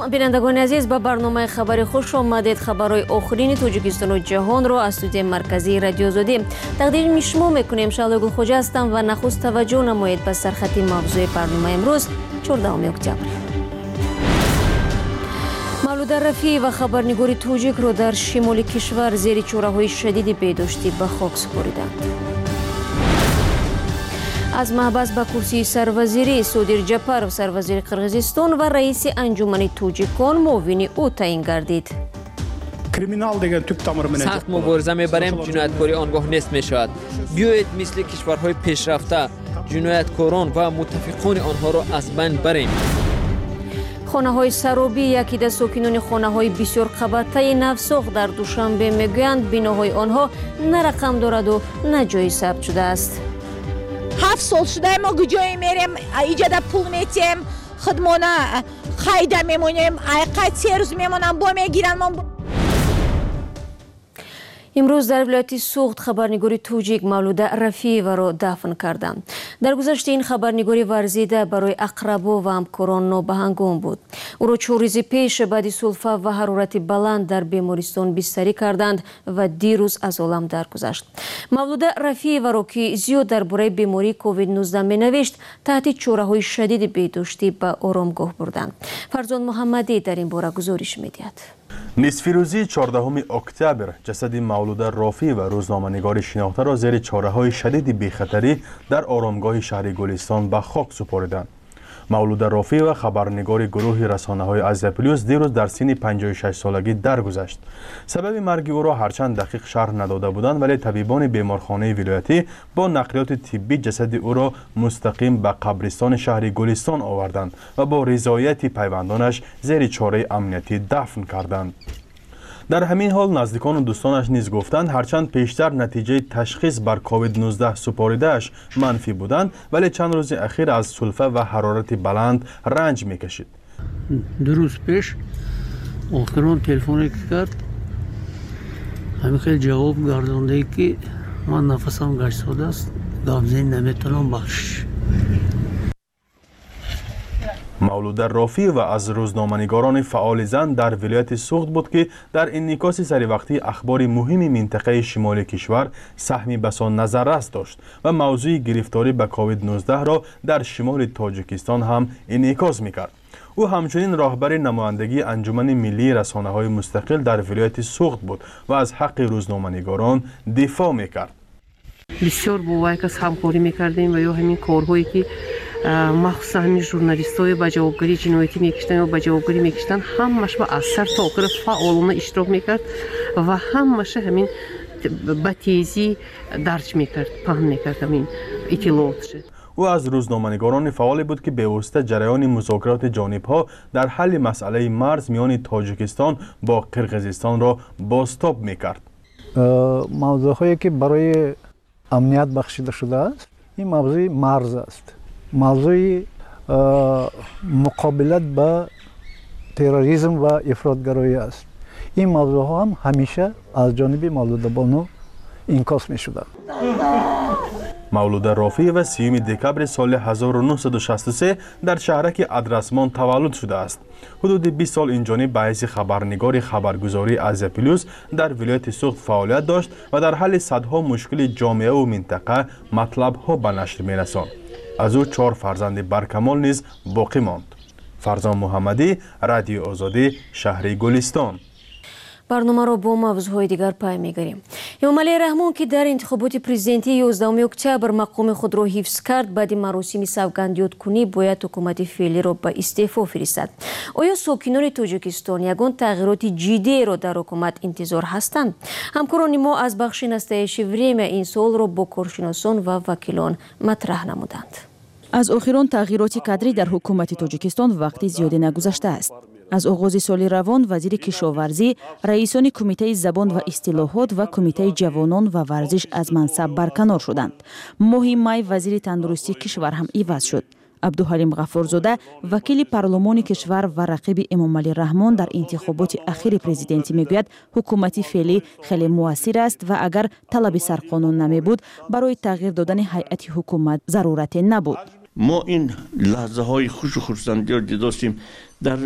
سلام بینندگان عزیز، به برنامه خبری خوش آمدید. خبرهای آخرین توجیکستان و جهان را از استودیو مرکزی رادیو آزادی تقدیم میشما میکنیم. شعله گل خوجا هستم و نخست توجه نمایید به سرخط موضوع برنامه امروز 14 اکتبر. مولود رفیعی و خبرنگار توجیک را در شمال کشور زیر چوره‌های شدید بهداشتی به خاک سپردند. از محبس به کرسی سروزیری صادر جپارov سروزیر قرغیزستان و رئیس انجمن توجیکان معاون او تعیین گردید. سخت مبارزه میبریم، جنایتکاری آنگاه نیست میشود. بیایید مثل کشورهای پیشرفته جنایتکاران و متفقان آنها را از بین بریم. خانه های سرابی یکی از ساکنان خانه های بسیار قبطه نفساخ در دوشنبه میگویند بیناهای آنها نه رقم دارد و نه جایی ثبت شده است. 7 سال شده ما گجایی میریم، ایجاد پول میتیم، خدمانه خیده میمونیم، قید 3 روز میمونم با میگیرن. امروز در ولایت سوخت خبرنگاری توجیک مولود رفیعی را دفن کردند. در گذشته این خبرنگاری ورزیده برای اقربا و همکاران نابهنگام بود. او را 4 روز پیش بعد سلفه و حرارت بلند در بیمارستان بستری کردند و دیروز از عالم درگذشت. مولود رفیعی را که زیاد درباره بیماری کووید 19 مینوشت تحت چوره‌های شدید بهداشتی به آرامگاه بردند. فرزان محمدی در این باره گزارش می‌دهد. نصف روزی 14 اکتبر جسد مولود رافی و روزنامه‌نگار شناخته را زیر چاره‌های شدید بی‌خطری در آرامگاه شهر گلستان به خاک سپردند. مولود رافی و خبرنگار گروه رسانه‌های آزیا پلیس دیروز در سن 56 سالگی درگذشت. سبب مرگ او را هرچند دقیق شرح نداده بودند، ولی طبیبان بیمارخانه ولایتی با نقلیات طبی جسد او را مستقیم به قبرستان شهر گلستان آوردند و با رضایت پیوندانش زیر چاره امنیتی دفن کردند. در همین حال نزدیکان و دوستانش نیز گفتند هرچند پیشتر نتیجه تشخیص بر کووید 19 سپاریده‌اش منفی بودند، ولی چند روز اخیر از سلفه و حرارت بلند رنج میکشید. 2 روز پیش آخران تلفن کرد، همین خیلی جواب گردانده که من نفسم گشت شده است، گامزین نمیتونم بخش. مولود رافی و از روزنامه‌نگاران فعال زن در ولایت سوخت بود که در انعکاس سری وقتی اخبار مهم منطقه شمال کشور سهمی بسان نظررس داشت و موضوع گرفتاری به کووید 19 را در شمال تاجیکستان هم انعکاس می‌کرد. او همچنین راهبر نمایندگی انجمن ملی رسانه‌های مستقل در ولایت سوخت بود و از حق روزنامه‌نگاران دفاع می‌کرد. بسیار با وایکس همکاری می‌کردیم و یا همین کارهایی که مخصوصا همین ژورنالیست‌های با جوابگری جنایتی میکشتن و با جوابگری میکشتن همش با از سر تا آخر فعالانه اشتراک میکرد و همش همین با تیزی درج میکرد، پهن میکرد همین اطلاعاتش. او از روزنامه‌نگاران فعالی بود که به واسطه جریان مذاکرات جانب‌ها در حل مسئله مرز میان تاجیکستان با قرغیزستان را بازتاب میکرد. موضوعی که برای امنیت بخشیده شده است این موضوع مرز است. موضوع مقابلت با تروریسم و افراطگرایی است. این موضوع ها هم همیشه از جانب مولود بانو انعکاس می شده. مولود رافی و 30 دکبر سال 1963 در شهرک ادرسمان تولد شده است. حدود 20 سال این جانب به حیث خبرنگار خبرگزاری آزیا پلیس در ولایت سوخت فعالیت داشت و در حل صدها مشکل جامعه و منطقه مطلب ها به نشر می رساند. از او 4 فرزند برکمال نیز باقی ماند. فرزان محمدی، رادیو آزادی، شهر گلستان. برنامه را با موضوعهای دیگر پای می‌گیریم. امامعلی رحمان که در انتخابات پرزیدنتی 11 اکتبر مقام خود را حفظ کرد، بعد مراسم سوگندیادکنی باید حکومت فعلی را به استعفا فرستد. آیا ساکنان تاجیکستان یگان تغییرات جدی را در حکومت انتظار هستند؟ همکاران ما از بخش نستایش وریم این سال را با کارشناسان و وکیلان مطرح نمودند. از آخران تغییرات کادری در حکومت تاجیکستان وقتی زیادی نگذشته است. از آغاز سال روان وزیر کشاورزی، رئیسان کمیته زبان و اصطلاحات و کمیته جوانان و ورزش از منصب برکنار شدند. ماه می وزیر تندرستی کشور هم عوض شد. عبدالحلیم غفارزاده وکیل پارلمان کشور و رقیب امامعلی رحمان در انتخابات اخیر پرزیدنتی میگوید حکومت فعلی خیلی موثر است و اگر طلب سرقانون نمی بود برای تغییر دادن هیئت حکومت ضرورت نبود. ما این لحظه های خوش و خرسندی را داشتیم در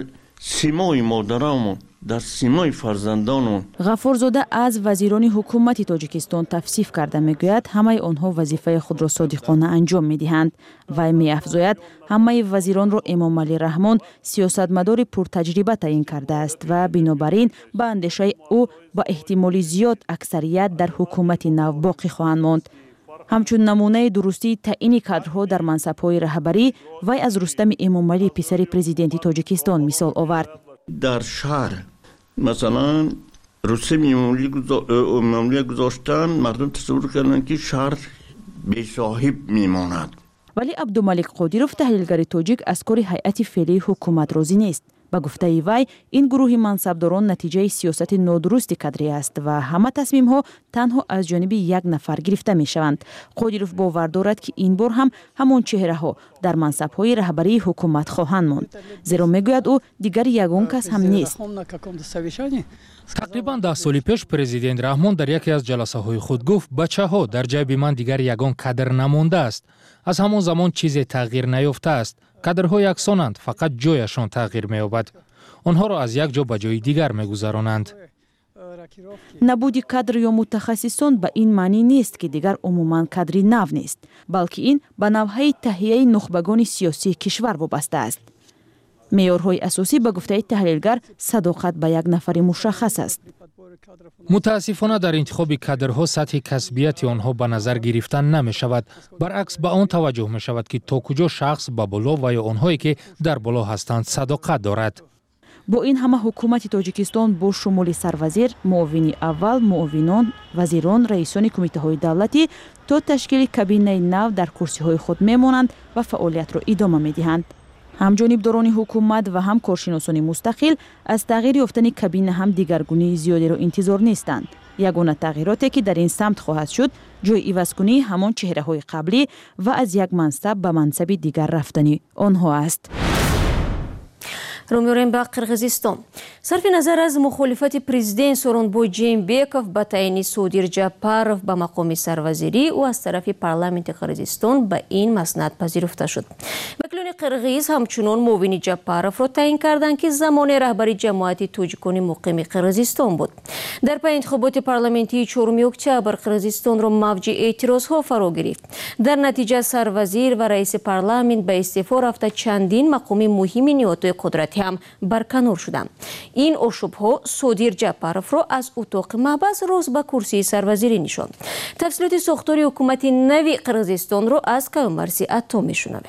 سیمای مادرامون در سیمای فرزندانمون. غفورزاده از وزیران حکومت تاجیکستان تفسیف کرده میگوید همه آنها وظیفه خود را صادقانه انجام میدهند و میافزاید همه وزیران را امام علی رحمان سیاستمدار پرتجربه تعیین کرده است و بنابراین به اندیشه او با احتمال زیاد اکثریت در حکومت نو باقی خواهند ماند. همچون نمونه درستی تعیین کادرها در منصب‌های رهبری وی از رستم امام علی پسر پرزیدنت تاجیکستان مثال آورد. در شهر مثلا رستم امام علی گذاشتن، مردم تصور کردن که شهر بی صاحب میماند. ولی عبدالملک قادیروف تحلیلگر تاجیک از کار هیئت فعلی حکومت راضی نیست. با گفته وی این گروه منصبداران نتیجه سیاست نادرست کادری است و همه تصمیم ها تنها از جانب یک نفر گرفته می شوند. قادیروف باور دارد که این بار هم همان چهره ها در منصب های رهبری حکومت خواهند ماند. زیرا میگوید او دیگر یگان کس هم نیست. تقریبا 10 سال پیش پرزیدنت رحمان در یکی از جلسه های خود گفت بچه ها در جیب من دیگر یگان کادر نمانده است. از همان زمان چیزی تغییر نیافته است. کادرها یکسانند، فقط جایشان تغییر می‌یابد. آنها را از یک جا به جای دیگر می‌گذرانند. نبود کادر یا متخصصان به این معنی نیست که دیگر عموماً کادری نو نیست، بلکه این به نوعی تهیه نخبگان سیاسی کشور وابسته است. معیارهای اساسی به گفته تحلیلگر صداقت به یک نفر مشخص است. متاسفانه در انتخاب کادرها سطح کسبیت آنها به نظر گرفتن نمی شود. برعکس به آن توجه می شود که تا کجا شخص به بالا و یا آنهایی که در بالا هستند صداقت دارد. با این همه حکومت تاجیکستان با شمول سروزیر، معاون اول، معاونان، وزیران، رئیسان کمیته های دولتی تا تشکیل کابینه نو در کرسی های خود می مانند و فعالیت را ادامه می دهند. هم جانبداران حکومت و هم کارشناسان مستقل از تغییر یافتن کابینه هم دیگرگونی زیادی را انتظار نیستند. یگانه تغییراتی که در این سمت خواهد شد جای عوض کنی همان چهره های قبلی و از یک منصب به منصب دیگر رفتنی آنها است. رو می‌ریم به قرغیزستان. صرف نظر از مخالفت پرزیدنت سورونبوی جیمبکوف به تعیین صادر جاپاروف به مقام سروزیری او از طرف پارلمانت قرغیزستان به این مسند پذیرفته شد. وکیلان قرغیز همچنان معاون جاپاروف را تعیین کردند که زمان رهبری جماعت توجیکان مقیم قرغیزستان بود. در پی انتخابات پارلمانتی 4 اکتبر قرغیزستان را موج اعتراضها فرا گرفت. در نتیجه سروزیر و رئیس پارلمان به استعفا رفته چندین مقام مهم نیروهای قدرتی هم برکنار شدند. این آشوب‌ها صادر جاپاروف را از اتاق محبس راست به کرسی سروزیری نشاند. تفصیلات ساختار حکومت نوی قرغیزستان را از کامرسی عطا می‌شنویم.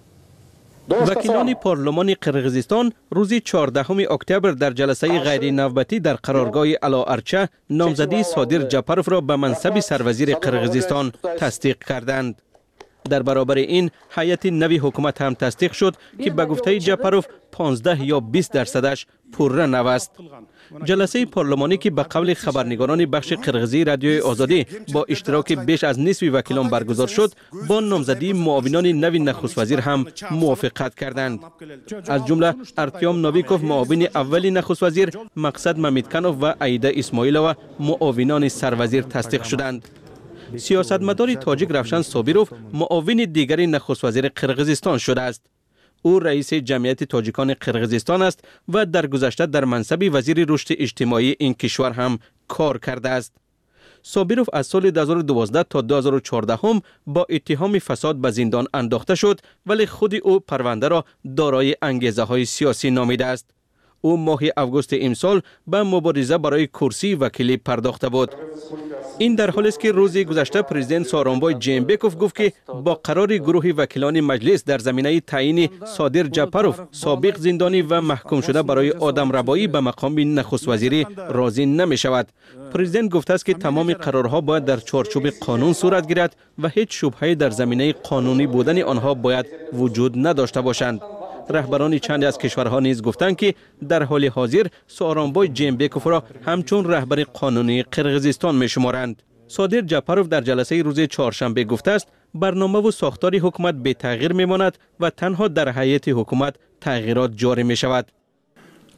وکیلان پارلمان قرغیزستان روز 14 اکتبر در جلسه غیر نوبتی در قرارگاه الاارچه نامزدی صادر جاپاروف را به منصب سروزیر قرغیزستان تصدیق کردند. در برابر این هیئت نوی حکومت هم تصدیق شد که به گفته جاپاروف 15 یا 20% پررا نو است. جلسه پارلمانی که به قول خبرنگاران بخش قرغیزی رادیوی آزادی با اشتراک بیش از نصف وکیلان برگزار شد، با نامزدی معاونان نوی نخست وزیر هم موافقت کردند. از جمله ارتیام نویکوف معاون اولی نخست وزیر، مقصد ممیدکنوف و عیده اسماعیلووا معاونان سروزیر تصدیق شدند. سیاستمدار تاجیک روشن صابیروف معاون دیگری نخست وزیر قرغیزستان شده است. او رئیس جمعیت تاجیکان قرغیزستان است و در گذشته در منصب وزیر رشد اجتماعی این کشور هم کار کرده است. صابیروف از سال 2012 تا 2014 هم با اتهام فساد به زندان انداخته شد، ولی خود او پرونده را دارای انگیزه های سیاسی نامیده است. او ماه اوگوست امسال به مبارزه برای کرسی وکیلی پرداخته بود. این در حالی است که روز گذشته پرزیدنت سورونبوی جیمبکوف گفت که با قرار گروه وکیلان مجلس در زمینه تعیین صادر جاپاروف سابق زندانی و محکوم شده برای آدمربایی به مقام نخست وزیری راضی نمی شود. پرزیدنت گفته است که تمام قرارها باید در چارچوب قانون صورت گیرد و هیچ شبهه‌ای در زمینه قانونی بودن آنها باید وجود نداشته باشند. رهبران چند از کشورها نیز گفتند که در حال حاضر سورونبوی جیمبکوف را همچون رهبر قانونی قرغیزستان می‌شمارند. صادر جاپاروف در جلسه روز چهارشنبه گفته است برنامه و ساختار حکومت به تغییر می‌ماند و تنها در هیئت حکومت تغییرات جاری می‌شود.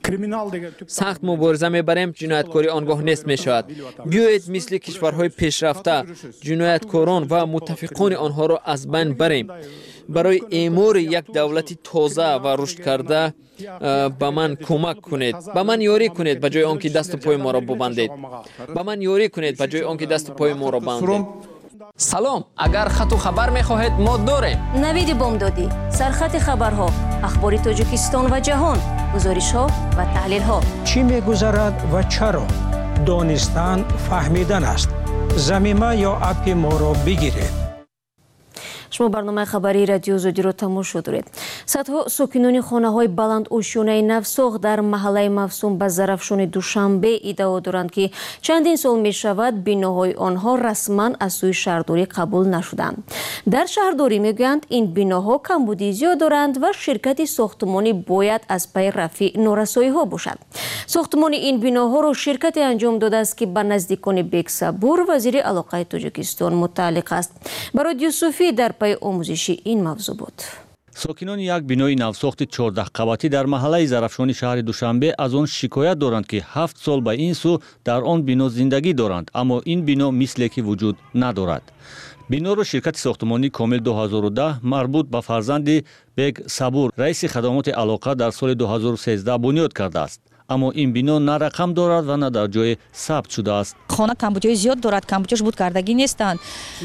سخت مبارزه میبریم، جنایتکاری آنگاه نیست میشود. بیایید مثل کشورهای پیشرفته جنایتکاران و متفقان آنها را از بین بریم. برای اعمار یک دولت تازه و رشد کرده به من کمک کنید. به من یاری کنید به جای آنکه دست و پای ما را ببندید. به من یاری کنید به جای آنکه دست و پای ما را ببندید. سلام، اگر خط و خبر میخواهید ما داریم. نوید بامدادی، سرخط خبرها، اخبار تاجیکستان و جهان، گزارش ها و تحلیل ها. چی میگذرد و چرا؟ دانستن فهمیدن است. ضمیمه یا اپ ما را بگیرید. شما برنامه خبری رادیو زودی رو تماشا دارید. صدها ساکنان خانه‌های بلند اوشونه نفساخ در محله موسوم به ظرفشان دوشنبه ادعا دارند که چندین سال می شود بیناهای آنها رسما از سوی شهرداری قبول نشدند. در شهرداری میگویند این بیناها کمبودی زیاد دارند و شرکت ساختمانی باید از پی رفع نارسایی ها باشد. ساختمان این بیناها را شرکت انجام داده است که به نزدیکان بیگ صبور وزیر علاقه تاجیکستان متعلق است. برای یوسفی در پای آموزشی این موضوع بود. ساکنان یک بینای نوساخت 14 قباتی در محله ظرفشان شهر دوشنبه از آن شکایت دارند که 7 سال به این سو در آن بنا زندگی دارند، اما این بنا مثل که وجود ندارد. بنا را شرکت ساختمانی کامل 2010 مربوط به فرزند بیگ صبور رئیس خدمات علاقه در سال 2013 بنیاد کرده است. اما این بنا نه رقم دارد و نه در جای ثبت شده است. خانه کمبودی زیاد دارد، کمبودیش بود کردگی نیستند.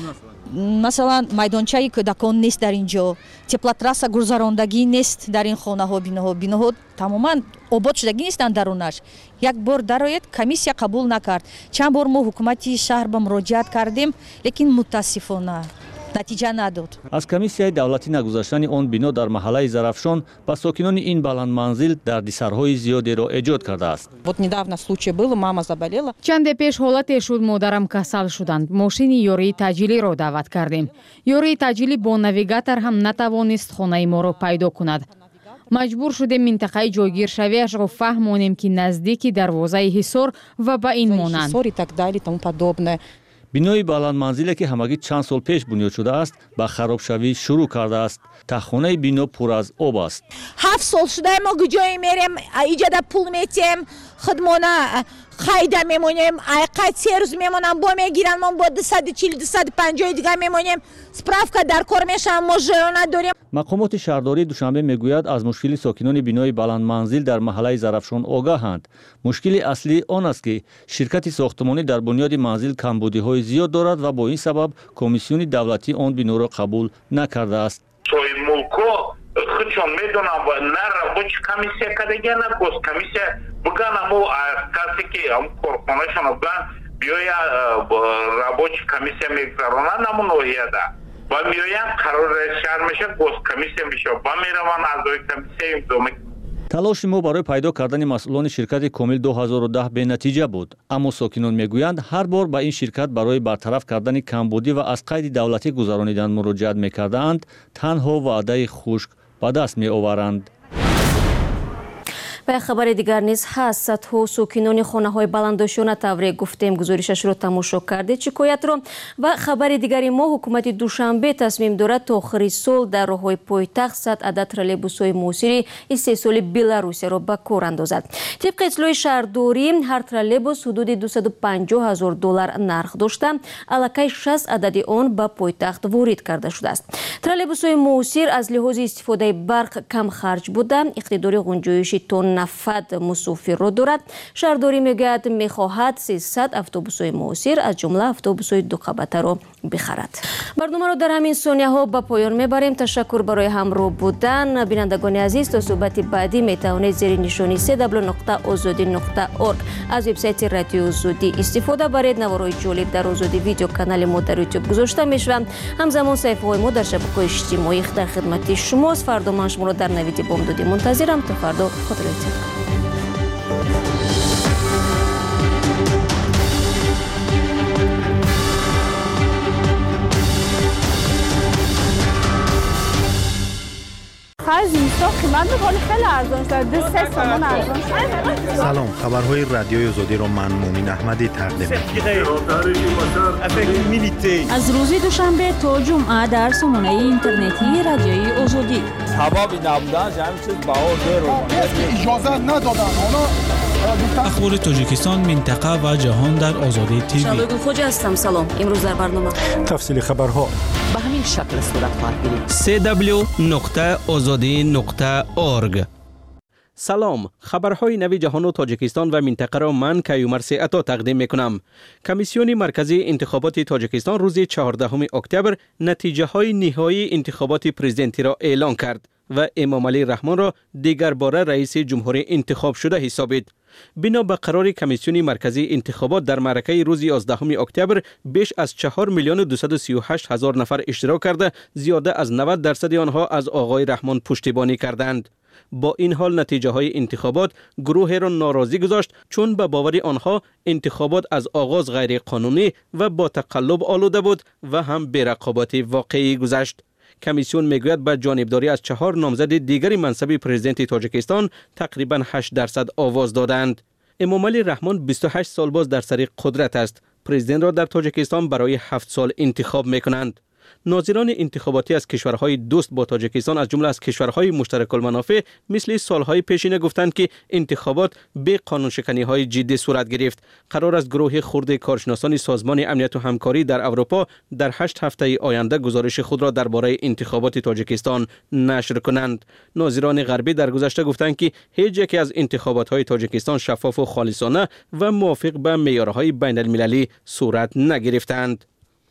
مثلا майдончаи кӯдакон нест дар инҷо, теплотрасса гузарондагӣ нест дар ин хонаҳо, биноҳо тамоман обод шудагӣ нестанд дарунаш. як бор дарояд комиссия қабул накард. чанд бор мо ҳукумати шаҳр ба муроҷиат кардем, лекин мутаассифона натиҷа надод. аз комиссияи давлатӣ нагузаштани он бино дар маҳаллаи зарафшон ба сокинони ин баландманзил дардисарҳои зиёдеро эҷод кардааст. Вот недавно случай был, мама заболела. чанде пеш ҳолате шуд модарам касал шуданд. мошини ёрии таъҷилиро даъват кардем. ёрии таъҷилӣ бо навигатор ҳам натавонист хонаи моро пайдо кунад. маҷбур шудем минтақаи ҷойгиршавиашро фаҳмонем ки наздики дарвозаи ҳисор ва ба ин монанд. бинои баландманзиле ки ҳамагӣ чанд сол пеш бунёд шудааст ба харобшавӣ шурӯъ кардааст. таххонаи бино пур аз об аст. 7 сол шудаем мо гуҷое мерем, иҷода пул метем, хидмона хайда мемонем, айқат 3 рӯз мемонам, бо мегиранд, мо бо 240-250 дига мемонем, справка дар кор мешавам, мо жӯё надорем. мақомоти шаҳрдории душанбе мегӯяд аз мушкили сокинони бинои баландманзил дар маҳаллаи зарафшон огаҳанд. мушкили аслӣ он аст ки ширкати сохтмонӣ дар бунёди манзил камбудиҳои зиёд дорад ва бо ин сабаб комиссиони давлатӣ он биноро қабул накардааст. соҳибмулко худшон медонам на рабочий комиссия кардагия на госкомиссия бигана мо касе ки корхонашон биган биёя рабочий комиссия мегузаронад намун ояда ва миёян қарори шаҳр меша госкомиссия меша ба мераван аъзои комиссия имзо. талоши мо барои пайдо кардани масъулони ширкати комил 2010 бенатиҷа буд, аммо сокинон мегӯянд ҳар бор ба ин ширкат барои бартараф кардани камбудӣ ва аз қайди давлатӣ гузаронидан муроҷиат мекардаанд, танҳо ваъдаи хушк ба даст меоваранд. به خبر دیگر نیز هست. صدها ساکنان خانه‌های بلندوشانه тавре گفتیم گزارشش رو تماشا کردید شکایت رو. و خبر دیگری ما حکومت دوشنبه تصمیم دارد تا آخر سال در راه‌های پایتخت 100 عدد ترولبوس‌های موثر استحصال بلاروسی را به کار اندازد. طبق اطلاع شهرداری هر ترولبوس حدود 250,000 دلار نرخ داشته، الکی 60 عدد آن به پایتخت وارد کرده شده است. ترولبوس‌های موثر از لحاظ استفاده برق کم خرج بوده، اقتدار گنجایش تن نفد مسافر را دارد. شهرداری میگوید میخواهد 300 اتوبوس‌های موثر از جمله اتوبوس‌های دو قبطه را بخرد. برنامه را در همین ثانیه ها به پایان میبریم. تشکر برای همراه بودن. بینندگان عزیز، تا صحبت بعدی میتوانید زیر نشانی www.azodi.org از وبسایت رادیو زودی استفاده برید. نوارهای جالب در آزادی ویدیو کانال ما در یوتیوب گذاشته میشوند. همزمان صفحه‌های ما در شبکه‌های اجتماعی در خدمت شماست. فردا من شما را در نوید بامدادی منتظرم. تا فردا خدا از اینستا قیمت میکنه خیلی ارزان شده 3 تومن ارزان شده. سلام، خبرهای رادیوی آزادی را من مومن احمدی تقدیم می‌کنم. از روز دوشنبه تا جمعه در سامانه اینترنتی رادیوی آزادی. هوا نبودن همین چیز بهار رو اجازه ندادن. اخبار تاجیکستان، منطقه و جهان در آزادی تیوی. شالوی خوج هستم. سلام. امروز در برنامه تفصیل خبرها به همین شکل صورت خواهد گرفت. www.azadi.org. سلام، خبرهای نوی جهان و تاجیکستان و منطقه را من کیومرث عطا تقدیم میکنم. کمیسیون مرکزی انتخابات تاجیکستان روز 14 اکتبر نتیجه های نهایی انتخابات پرزیدنتی را اعلان کرد و امام علی رحمان را دیگر باره رئیس جمهوری انتخاب شده حسابید. بنا به قرار کمیسیون مرکزی انتخابات در معرکه روز 11 اکتبر بیش از 4,238,000 نفر اشتراک کرده، زیاده از 90% آنها از آقای رحمان پشتیبانی کردند. با این حال نتیجه های انتخابات گروه را ناراضی گذاشت، چون به باور آنها انتخابات از آغاز غیر قانونی و با تقلب آلوده بود و هم بی‌رقابت واقعی گذشت. کمیسیون میگوید به جانبداری از 4 نامزد دیگری منصب پرزیدنت تاجیکستان تقریبا 8% آواز دادند. امام علی رحمان 28 سال باز در سر قدرت است. پرزیدنت را در تاجیکستان برای 7 سال انتخاب میکنند. ناظران انتخاباتی از کشورهای دوست با تاجیکستان از جمله از کشورهای مشترک المنافع مثل سالهای پیشین گفتند که انتخابات به قانون شکنی های جدی صورت گرفت. قرار است گروه خرد کارشناسان سازمان امنیت و همکاری در اروپا در 8 هفته آینده گزارش خود را درباره انتخابات تاجیکستان نشر کنند. ناظران غربی در گذشته گفتند که هیچ یک از انتخابات های تاجیکستان شفاف و خالصانه و موافق به معیارهای بین المللی صورت نگرفتند.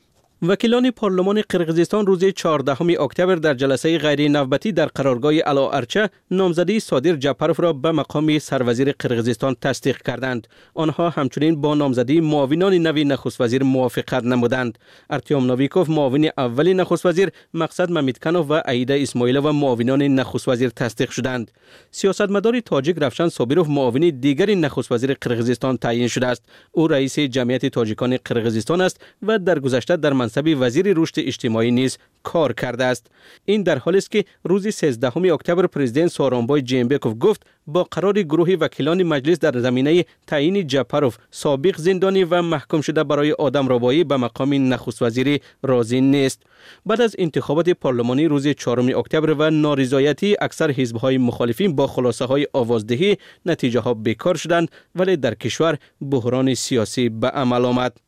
وکیلان پارلمان قرقیزستان روز 14 اکتبر در جلسه غیر نوبتی در قرارگاه الاارچه نامزدی صادر جعپروف را به مقام سروزیر قرقیزستان تصدیق کردند. آنها همچنین با نامزدی معاونان نوی نخست وزیر موافقت نمودند. ارتیوم نویکوف معاون اول نخست وزیر، مقصد ممیدکنوف و عیده اسماعیلوف و معاونان نخست وزیر تصدیق شدند. سیاستمدار تاجیک رفشن صابروف معاون دیگر نخست وزیر قرقیزستان تعیین شده است. او رئیس جمعیت تاجیکان قرقیزستان است و در گذشته در منصب وزیر رشد اجتماعی نیز کار کرده است. این در حالی است که روز 13 اکتبر پرزیدنت سورونبای جینبکوف گفت با قرار گروه وکیلان مجلس در زمینه تعیین جعپروف سابق زندانی و محکوم شده برای آدمربایی به مقام نخست وزیری راضی نیست. بعد از انتخابات پارلمانی روز 4 اکتبر و نارضایتی اکثر حزب‌های مخالفین با خلاصه‌های آوازدهی، نتیجه ها بیکار شدند، ولی در کشور بحران سیاسی به عمل آمد.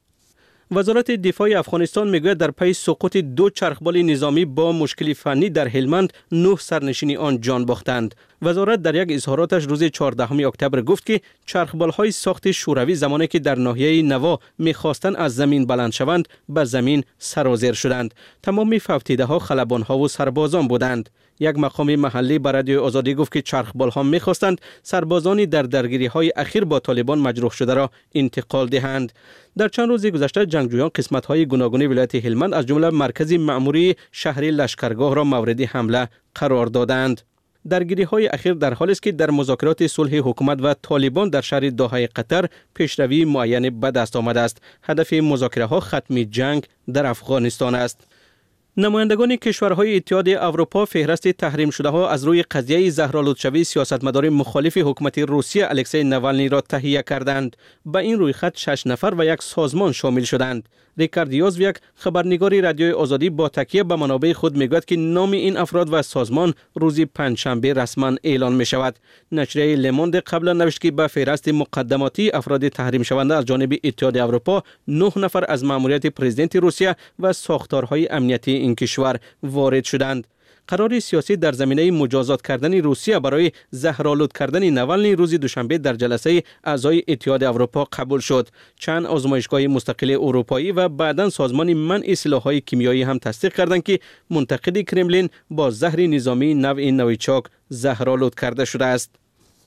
وزارت دفاع افغانستان میگوید در پی سقوط 2 چرخبال نظامی با مشکل فنی در هلمند 9 سرنشین آن جان باختند. وزارت در یک اظهاراتش روز 14 اکتبر گفت که چرخبال‌های ساخت شوروی زمانی که در ناحیه نوا می‌خواستند از زمین بلند شوند به زمین سرازیر شدند. تمام فوتیده‌ها خلبان‌ها و سربازان بودند. یک مقام محلی به رادیو آزادی گفت که چرخبال‌ها می‌خواستند سربازانی در درگیری‌های اخیر با طالبان مجروح شده را انتقال دهند. در چند روز گذشته جنگجویان قسمت‌های گوناگون ولایت هلمند از جمله مرکز مأموری شهر لشکرگاه را مورد حمله قرار دادند. درگیری‌های اخیر در حالی است که در مذاکرات صلح حکومت و طالبان در شهر دوحه قطر پیشروی معین به دست آمده است. هدف مذاکره‌ها ختم جنگ در افغانستان است. نمایندگان کشورهای اتحاد اروپا فهرست تحریم شده ها از روی قضیه زهرآلودشوی سیاستمدار مخالف حکومت روسیه الکسی نوالنی را تهیه کردند. به این رویخط 6 نفر و یک سازمان شامل شدند. ریکارد یازویک، خبرنگار رادیوی آزادی، با تکیه به منابع خود میگوید که نام این افراد و سازمان روز پنجشنبه رسما اعلان می شود. نشریه لموند قبلا نوشت که به فهرست مقدماتی افراد تحریم شونده از جانب اتحاد اروپا 9 نفر از مأموریت پرزیدنت روسیه و ساختارهای امنیتی این کشور وارد شدند. قرار سیاسی در زمینه مجازات کردن روسیه برای زهرآلود کردن نوالنی روز دوشنبه در جلسه اعضای اتحاد اروپا قبول شد. چند آزمایشگاه مستقل اروپایی و بعداً سازمان منع سلاح‌های کیمیایی هم تصدیق کردند که منتقد کرملین با زهر نظامی نوع نویچاک زهرآلود کرده شده است.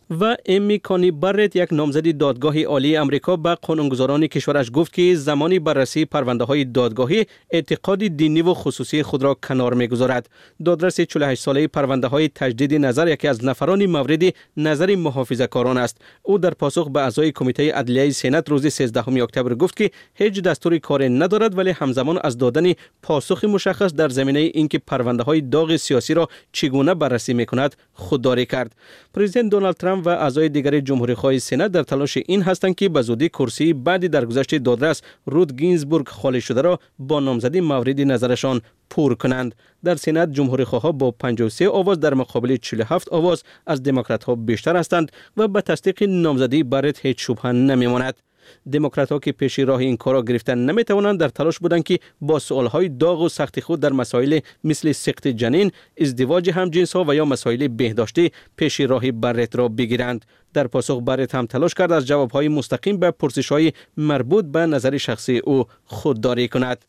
و امی کانی برت، یک نامزد دادگاه عالی امریکا، به قانونگذاران کشورش گفت که زمانی بررسی پرونده های دادگاهی اعتقاد دینی و خصوصی خود را کنار میگذارد. دادرس 48 ساله پرونده های تجدید نظر یکی از نفران مورد نظر محافظه‌کاران است. او در پاسخ به اعضای کمیته عدلیه سنا روز 13 اکتبر گفت که هیچ دستور کار ندارد، ولی همزمان از دادن پاسخ مشخص در زمینه اینکه پرونده های داغ سیاسی را چگونه بررسی میکند خودداری کرد. پرزیدنت دونالد ترامپ و اعضای دیگر جمهوری خواه سنا در تلاش این هستند که به زودی کرسی بعد درگذشت دادرس رود گینزبورگ خالی شده را با نامزدی مورد نظرشان پر کنند. در سنا جمهوری خواها با 53 آواز در مقابل 47 آواز از دموکرات ها بیشتر هستند و به تصدیق نامزدی برت هیچ شبهه نمیماند. دموکرات ها که پیش راه این کار را گرفتن نمیتوانند در تلاش بودند که با سوال های داغ و سخت خود در مسائل مثل سقط جنین، ازدواج همجنس ها و یا مسائل بهداشتی پیش راه برت را بگیرند. در پاسخ برت هم تلاش کرد از جواب های مستقیم به پرسش های مربوط به نظر شخصی او خودداری کند.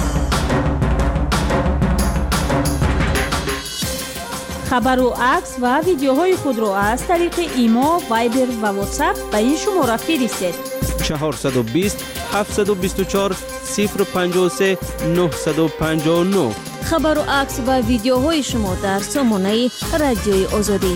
خبر و عکس و ویدیوهای خود را از طریق ایما، وایبر و واتساپ به این شماره فرستید: 420 724 053 959. خبر و عکس و ویدیوهای شما در سامانه رادیوی آزادی.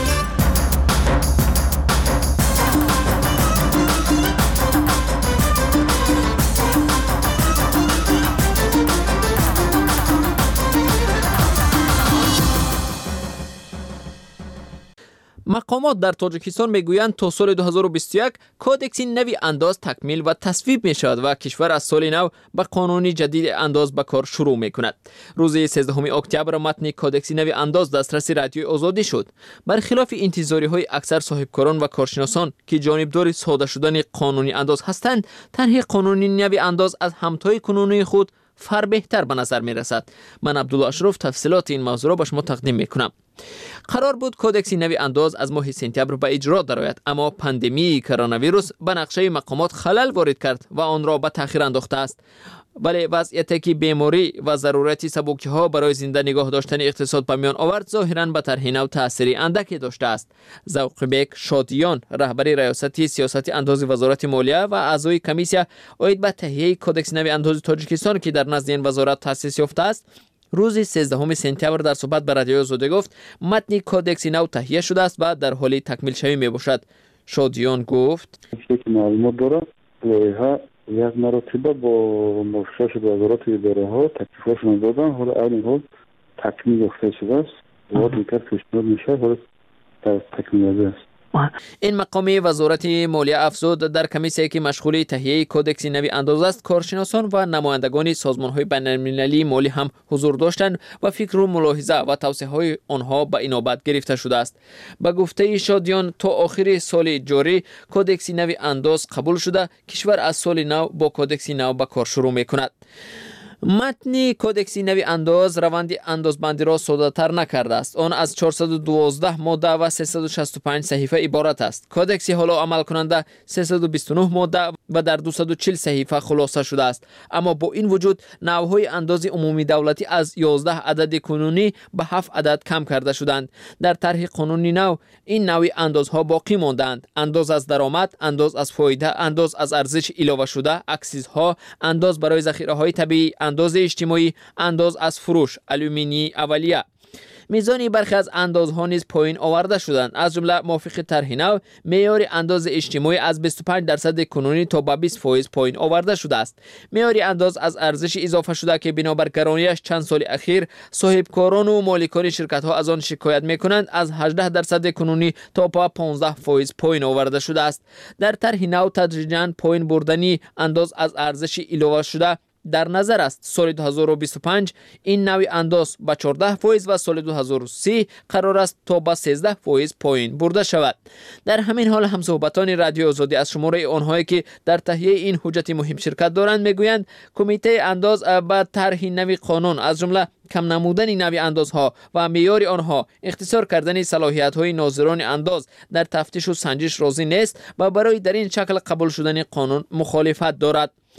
مقامات در تاجیکستان میگویند تا سال 2021 کودکس نوی انداز تکمیل و تصویب می شود و کشور از سال نو به قانون جدید انداز به کار شروع می کند. روز 13 اکتبر متن کودکس نوی انداز دسترس رادیوی آزادی شد. برخلاف انتظاری های اکثر صاحبکاران و کارشناسان که جانبدار ساده شدن قانونی انداز هستند، تنها قانون نوی انداز از همتای کنونی خود فر بهتر به نظر می رسد. من عبدالله اشرف تفصیلات این موضوع را به شما تقدیم می کنم. قرار بود کودکس نوی انداز از ماه سپتامبر به اجرا درآید، اما پاندمی کرونا ویروس به نقشه مقامات خلل وارد کرد و آن را به تأخیر انداخته است. ولی وضعیتی که بیماری و ضرورت سبوکی ها برای زنده نگاه داشتن اقتصاد به میان آورد ظاهراً به طرح نو تأثیری اندکی داشته است. ذوقبک شادیان، رهبر ریاست سیاست انداز وزارت مالیه و اعضای کمیسیون اید به تهیه کودکس نوی انداز تاجیکستان که در نزد این وزارت تأسیس یافته است، روز 13 سپتامبر در صحبت به رادیوی آزادی گفت متن کودکس نو تهیه شده است و در حال تکمیل شوی می باشد. شادیان گفت معلومات دارد لایحه یک مرتبه با مشخص وزارت اداره ها تکلیفشون دادن، حالا این حال تکمیل یافته شده است. وقتی که پیشنهاد میشه حالا تکمیل است. این مقام وزارت مالیه افزود در کمیسیونی که مشغول تهیه کودکس نوی انداز است، کارشناسان و نمایندگان سازمان‌های بین‌المللی مالی هم حضور داشتند و فکر و ملاحظه و توصیه‌های آنها به اینابت گرفته شده است. به گفته شادیان تا آخر سال جاری کودکس نوی انداز قبول شده، کشور از سال نو با کودکس نو به کار شروع می‌کند. متن کودکس نوی انداز روند اندازبندی را ساده تر نکرده است. آن از 412 ماده و 365 صحیفه عبارت است. کودکس حالا عمل کننده 329 ماده و در 240 صحیفه خلاصه شده است. اما با این وجود نوعهای انداز عمومی دولتی از 11 عدد کنونی به 7 عدد کم کرده شدند. در طرح قانونی نو این نوع اندازها باقی ماندند: انداز از درآمد، انداز از فایده، انداز از ارزش اضافه شده، اکسیزها، انداز برای ذخیره‌های طبیعی، انداز اجتماعی، انداز از فروش، الومینی اولیه. میزان برخی از اندازها نیز پایین آورده شدند. از جمله موافق طرح نو معیار انداز اجتماعی از 25% کنونی تا به 20% پایین آورده شده است. معیار انداز از ارزش اضافه شده که بنابر گرانیش چند سال اخیر صاحبکاران و مالکان شرکت ها از آن شکایت میکنند، از 18% کنونی تا به 15% پایین آورده شده است. در طرح نو تدریجاً پایین بردنی انداز از ارزش اضافه شده در نظر است. سال 2025 این نوع انداز به 14% و سال 2030 قرار است تا به 13% پایین برده شود. در همین حال همصحبتان رادیو آزادی از شماره آنهایی که در تهیه این حجت مهم شرکت دارند میگویند کمیته انداز به طرح نوع قانون از جمله کم نمودن نوع اندازها و معیار آنها، اختصار کردن صلاحیت‌های ناظران انداز در تفتیش و سنجش راضی نیست و برای در این شکل قبول شدن قانون مخالفت دارد.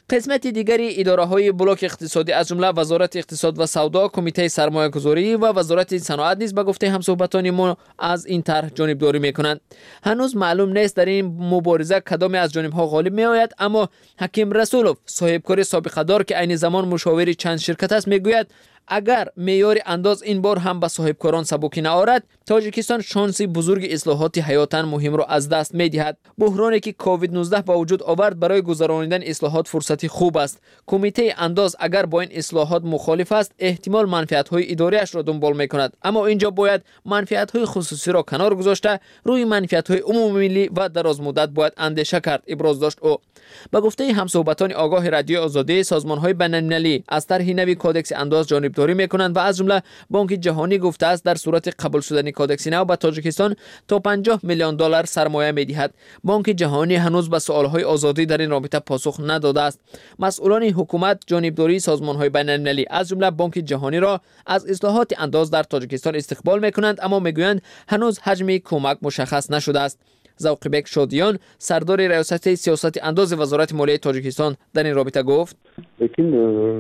قسمت دیگری اداره‌های بلاک اقتصادی از جمله وزارت اقتصاد و سودا، کمیته سرمایه‌گذاری و وزارت صنعت نیز به گفته همصحبتان ما از این طرح جانبداری می‌کنند. هنوز معلوم نیست در این مبارزه کدام از جانب‌ها غالب می‌آید، اما حکیم رسولوف صاحبکار سابقه دار که عین زمان مشاور چند شرکت است میگوید اگر معیار انداز این بار هم به صاحبکاران سبکی نآورد، تاجیکستان شانسی بزرگ اصلاحات حیاتاً مهم را از دست می‌دهد. بحرانی که کووید 19 به وجود آورد برای گذرانیدن اصلاحات فرصتی خوب است. کمیته انداز اگر با این اصلاحات مخالف است، احتمال منفعت‌های اداریش را دنبال می‌کند، اما اینجا باید منفعت‌های خصوصی را کنار گذاشته روی منفعت‌های عمومی ملی و درازمدت باید اندیشه کرد، ابراز داشت او. به گفته همصحبتان آگاه رادیو آزادی، سازمان‌های بین‌المللی از طرح نوی کدکس انداز جانبداری می‌کنند و از جمله بانک جهانی گفته است در صورت قبول شدن کدکس نو به تاجیکستان تا 50 میلیون دلار سرمایه می‌دهد. بانک جهانی هنوز به سوال‌های آزادی در این رابطه پاسخ نداده است. مسئولان حکومت جانبداری سازمان‌های بین‌المللی از جمله بانک جهانی را از اصلاحات انداز در تاجیکستان استقبال می‌کنند، اما می‌گویند هنوز حجم کمک مشخص نشده است. ذوقبک شادیان سردار ریاست سیاست انداز وزارت مالیه تاجیکستان در این رابطه گفت لیکن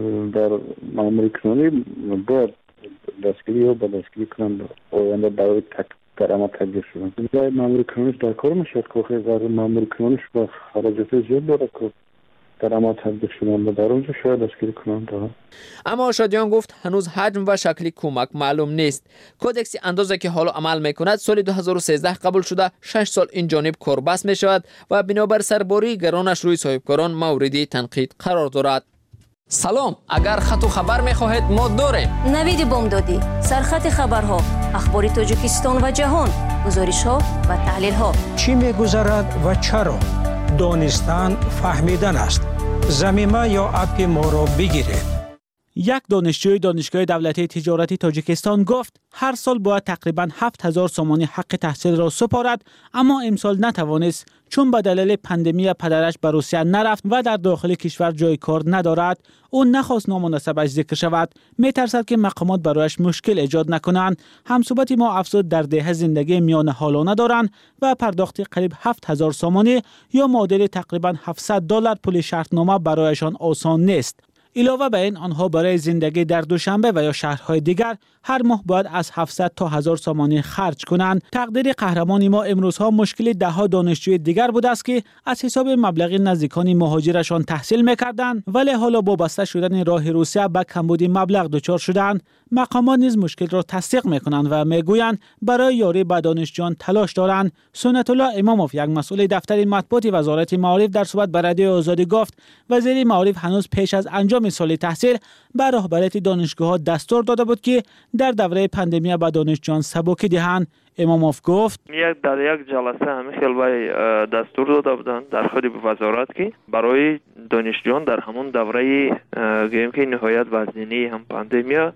در ماموری کنی باید دستگیری و دستگیری کنند آینده برای درآمد تبدیل شدن. برای ماموری کنیش در کار میشد که در ماموری کنیش با خراجات زیاد داره که درآمد تبدیل شدن و در اونجا شاید دستگیری کنند. اما شادیان گفت هنوز حجم و شکل کمک معلوم نیست. کدکس اندازه که حالا عمل میکند سال 2013 قبول شده، 6 سال این جانب کاربست می شود و بنابر سرباری گرانش روی صاحبکاران مورد تنقید قرار دارد. سلام، اگر خط و خبر میخواهید ما داریم. نوید بامدادی، سرخط خبرها، اخبار تاجیکستان و جهان، گزارش‌ها و تحلیل‌ها. چی می‌گذرد و چرا؟ دانستن فهمیدن است. زمینه یا اپی ما را بگیرید. یک دانشجوی دانشگاه دولتی تجارتی تاجیکستان گفت هر سال باید تقریباً 7000 سومانی حق تحصیل را سپارد، اما امسال نتوانست چون به دلیل پاندمی پدرش به روسیه نرفت و در داخل کشور جای کار ندارد. او نخواست نامناسبش ذکر شود، میترسد که مقامات برایش مشکل ایجاد نکنند. همصحبت ما افزود در ده زندگی میان حالانه دارند و پرداخت قریب 7000 سومانی یا معادل تقریباً $700 پول شرطنامه برایشان آسان نیست. علاوه بر این آنها برای زندگی در دوشنبه و یا شهرهای دیگر هر ماه باید از 700 تا 1000 سومانی خرج کنند. تقدیر قهرمان ما امروزها مشکل ده ها دانشجوی دیگر بوده است که از حساب مبلغ نزدیکان مهاجرشان تحصیل می‌کردند، ولی حالا با بسته شدن راه روسیه به کمبود مبلغ دچار شدند. مقامات نیز مشکل را تصدیق می‌کنند و میگویند برای یاری به دانشجویان تلاش دارند. سنت الله اماموف، یک مسئول دفتر مطبوعات وزارت معارف، در صحبت با رادیو آزادی گفت وزیر معارف هنوز پیش از انجام سال تحصیل به رهبریت دانشگاه‌ها دستور داده بود که در دوره پاندمی به دانشجویان سبکی دهند. اماموف گفت در یک جلسه همه خیلی دستور داده بودند در خود وزارت که برای دانشجویان در همون دوره گیم که نهایت وزنی هم پاندمی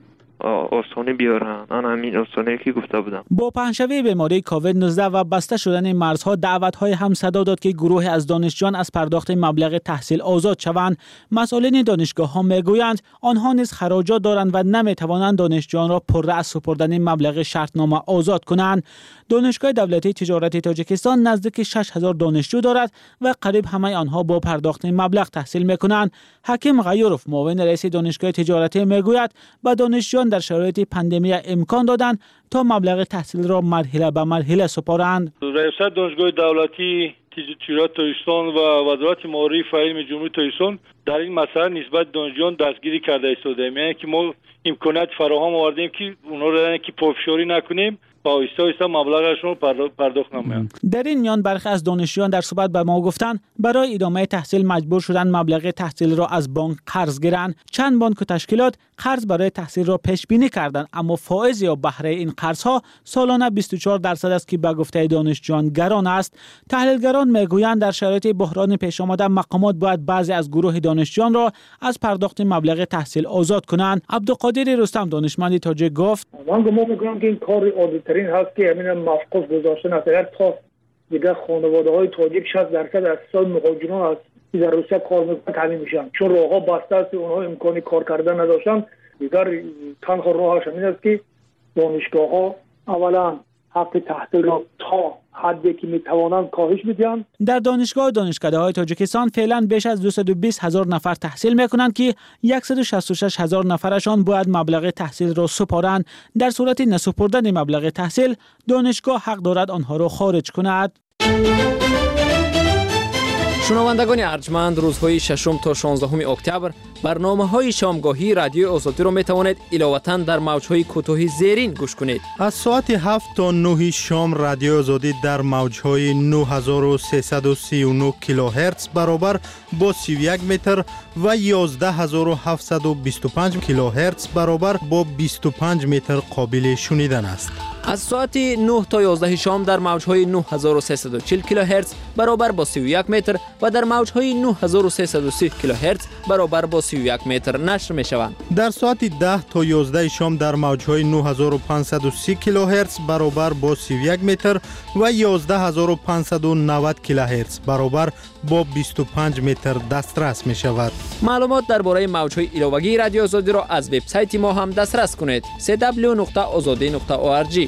آسانی بیارن. آن همین آسانی که گفته بودم. با پهنشوی بیماری کووید 19 و بسته شدن مرزها دعوت‌های هم صدا داد که گروه از دانشجویان از پرداخت مبلغ تحصیل آزاد شوند. مسئولین دانشگاه‌ها میگویند آنها نیز خراجات دارند و نمیتوانند دانشجویان را پررأس سپردن مبلغ شرطنامه آزاد کنند. دانشگاه دولتی تجارتی تاجیکستان نزدیک 6000 دانشجو دارد و قریب همه آنها با پرداخت مبلغ تحصیل میکنند. حکیم غیوروف، معاون رئیس دانشگاه تجارتی میگوید به دانشجویان در شرایط پاندمی امکان دادند تا مبلغ تحصیل را مرحله به مرحله سپارند. رئیس دانشگاه دولتی تجارت تاجیکستان و وزارت معارف و علم جمهوری تاجیکستان در این مسئله نسبت دانشجویان دستگیری کرده ایستادیم، یعنی که ما امکانات فراهم آوردیم که اونا را که پافشاری نکنیم با ایستا مبلغشون پرداخت نمایند. در این میان برخی از دانشجویان در صحبت به ما گفتند برای ادامه تحصیل مجبور شدن مبلغ تحصیل را از بانک قرض گیرند. چند بانک و تشکیلات قرض برای تحصیل را پیش بینی کردند، اما فائز یا بهره این قرض ها سالانه 24% است که به گفته دانشجویان گران است. تحلیلگران میگویند در شرایط بحران پیش آمده مقامات باید بعضی از گروه دانشجویان را از پرداخت مبلغ تحصیل آزاد کنند. عبدالقادر رستم، دانشمند تاجیک، گفت من گمان می‌کنم که این کار عادی‌ترین هست که همین موقوف گذاشتن است. اگر تا دیگه خانواده‌های تاجیک 60% از سال مهاجران از در روسیه کار می‌کنن تعیین میشن، چون راه‌ها بسته است، اونها امکانی کار کردن نداشتن. دیگر تنها راهش همین است که دانشگاه‌ها اولا حق تحصیل را تا حدی که میتوانند کاهش میدهند. در دانشگاه و دانشکده‌های تاجیکستان فعلا بیش از 220,000 نفر تحصیل میکنند که 166,000 نفرشان باید مبلغ تحصیل را سپارند. در صورت نسپردن مبلغ تحصیل، دانشگاه حق دارد آنها را خارج کند. شنوندگان ارجمند، روزهای 6 تا 16 اکتبر برنامه‌های شامگاهی رادیوی آزادی را می‌توانید علاوه‌اً در موج‌های کوتاه زیرین گوش کنید. از ساعت 7 تا 9 شام رادیو آزادی در موج‌های 9339 کیلوهرتز برابر با 31 متر و 11725 کیلوهرتز برابر با 25 متر قابل شنیدن است. از ساعت 9 تا 11 شام در موج‌های 9340 کیلوهرتز برابر با 31 متر و در موج‌های 9330 کیلوهرتز برابر با 31 متر نشر می‌شوند. در ساعت 10 تا 11 شام در موج‌های 9530 کیلوهرتز برابر با 31 متر و 11590 کیلوهرتز برابر با 25 متر دسترس می‌شود. معلومات درباره موج‌های علاوه‌ای رادیو آزادی را از وبسایت ما هم دسترس کنید: www.azadi.org.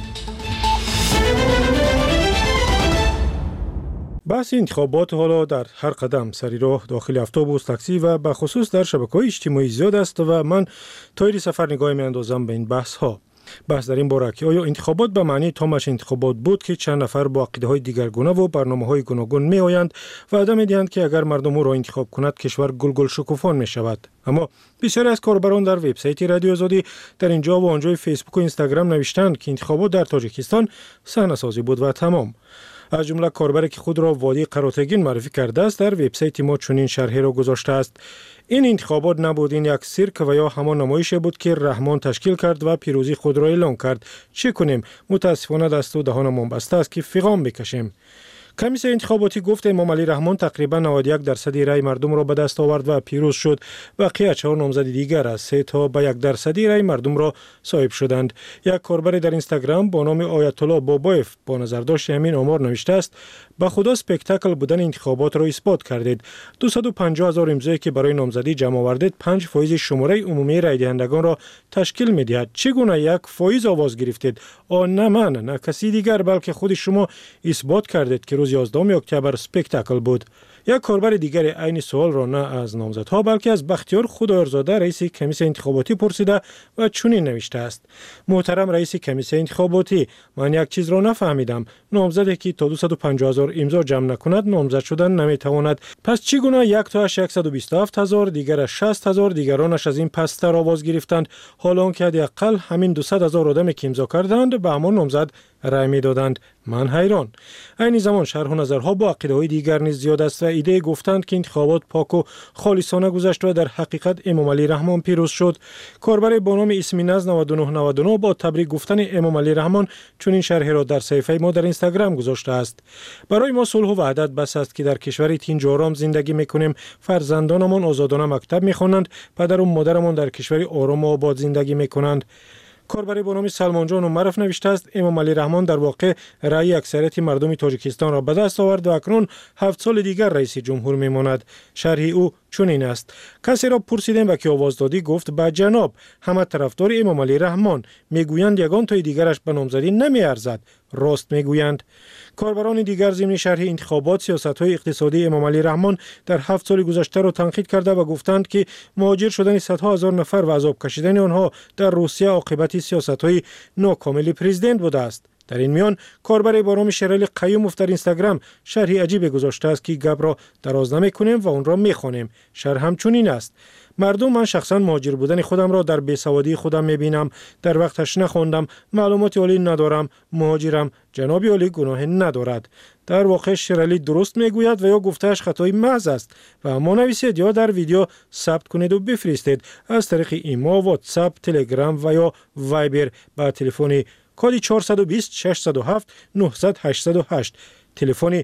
بحث انتخابات حالا در هر قدم سری راه داخل اتوبوس، تاکسی و به خصوص در شبکه‌های اجتماعی زیاد است و من طوری سفر نگاه می‌اندازم به این بحث ها. بحث در این باره که آیا انتخابات به معنی تامش انتخابات بود که چند نفر با عقیده‌های دیگرگونه و برنامه‌های گوناگون می‌آیند و وعده می‌دهند که اگر مردم او را انتخاب کند کشور گل شکوفان می‌شود. اما بسیاری از کاربران در وبسایت رادیو آزادی در اینجا و آنجای فیسبوک و اینستاگرام نوشتند که انتخابات در تاجیکستان صحنه‌سازی بود و تمام. از جمله کاربری که خود را وادی قراتگین معرفی کرده است در وبسایت ما چنین شرحی را گذاشته است: این انتخابات نبود، این یک سیرک و یا همان نمایشی بود که رحمان تشکیل کرد و پیروزی خود را اعلان کرد. چه کنیم؟ متاسفانه دست و دهانمان بسته است که فیغام بکشیم. کمیسیون انتخاباتی گفت امام علی رحمان تقریبا 91% رای مردم را به دست آورد و پیروز شد. بقیه 4 نامزد دیگر از 3 تا به 1% رای مردم را صاحب شدند. یک کاربر در اینستاگرام با نام آیت الله بابایف با نظرداشت همین آمار نوشته است: به خدا سپکتاکل بودن انتخابات را اثبات کردید. 250,000 امضایی که برای نامزدی جمع آوردید 5% شماره عمومی رای دهندگان را تشکیل می‌دهد. چگونه 1% آواز گرفتید؟ نه من، نه کسی دیگر، بلکه خود شما اثبات کردید که روز 11 اکتبر سپکتاکل بود. یک کاربر دیگر عین سوال را نه از نامزدها بلکه از بختیار خدایارزاده رئیس کمیسیون انتخاباتی پرسیده و چنین نوشته است: محترم رئیس کمیسیون انتخاباتی، من یک چیز را نفهمیدم. نامزدی که تا 250,000 امضا جمع نکند نامزد شدن نمیتواند. پس چگونه یک تاش 127,000 دیگر 60,000 دیگرانش از این پستر آواز گرفتند، حالا که حداقل همین 200,000 آدمی که امضا کردند به همان نامزد رای میدادند؟ من حیران. این زمان شرح و نظرها با عقیده‌های دیگر نیز زیاد است و ایده گفتند که انتخابات پاک و خالصانه گذشت و در حقیقت امام علی رحمان پیروز شد. کاربر با نام اسمیناز 9999 با تبریک گفتن امام علی رحمان چنین شرح را در صفحه ما در اینستاگرام گذاشته است: برای ما صلح و وحدت بس است که در کشوری تنج و آرام زندگی میکنیم. فرزندانمان آزادانه مکتب میخوانند، پدر و مادرمان در کشوری آرام و آباد زندگی میکنند. کاربری با نام سلمان جان عمرف نوشته است: امام علی رحمان در واقع رأی اکثریت مردم تاجیکستان را به دست آورد و اکنون 7 سال دیگر رئیس جمهور میماند. شرح او چنین است: کسی را پرسیدیم و که آواز دادی گفت به جناب. همه طرفدار امام علی رحمان، میگویند یگان تای دیگرش به نامزدی نمیارزد. راست میگویند. کاربران دیگر ضمن شرح انتخابات سیاست‌های اقتصادی امام علی رحمان در 7 سال گذشته را تنقید کرده و گفتند که مهاجر شدن صدها هزار نفر و عذاب کشیدن آنها در روسیه عاقبت سیاست‌های ناکامل پرزیدنت بوده است. در این میان کاربر با نام شرایل قیوموف در اینستاگرام شرحی عجیب گذاشته است که گپ را دراز نمی‌کنیم و آن را می‌خوانیم. شرح همچنین است: مردم، من شخصا مهاجر بودن خودم را در بیسوادی خودم می‌بینم. در وقتش نخواندم، معلومات عالی ندارم، مهاجرم. جناب عالی گناه ندارد. در واقع شرایلی درست میگوید و یا گفتهش خطای محض است و اما نویسید یا در ویدیو ثبت کنید و بفرستید از طریق ایما، واتساپ، تلگرام و یا وایبر با تلفن کد 420 607 900 808. تلفن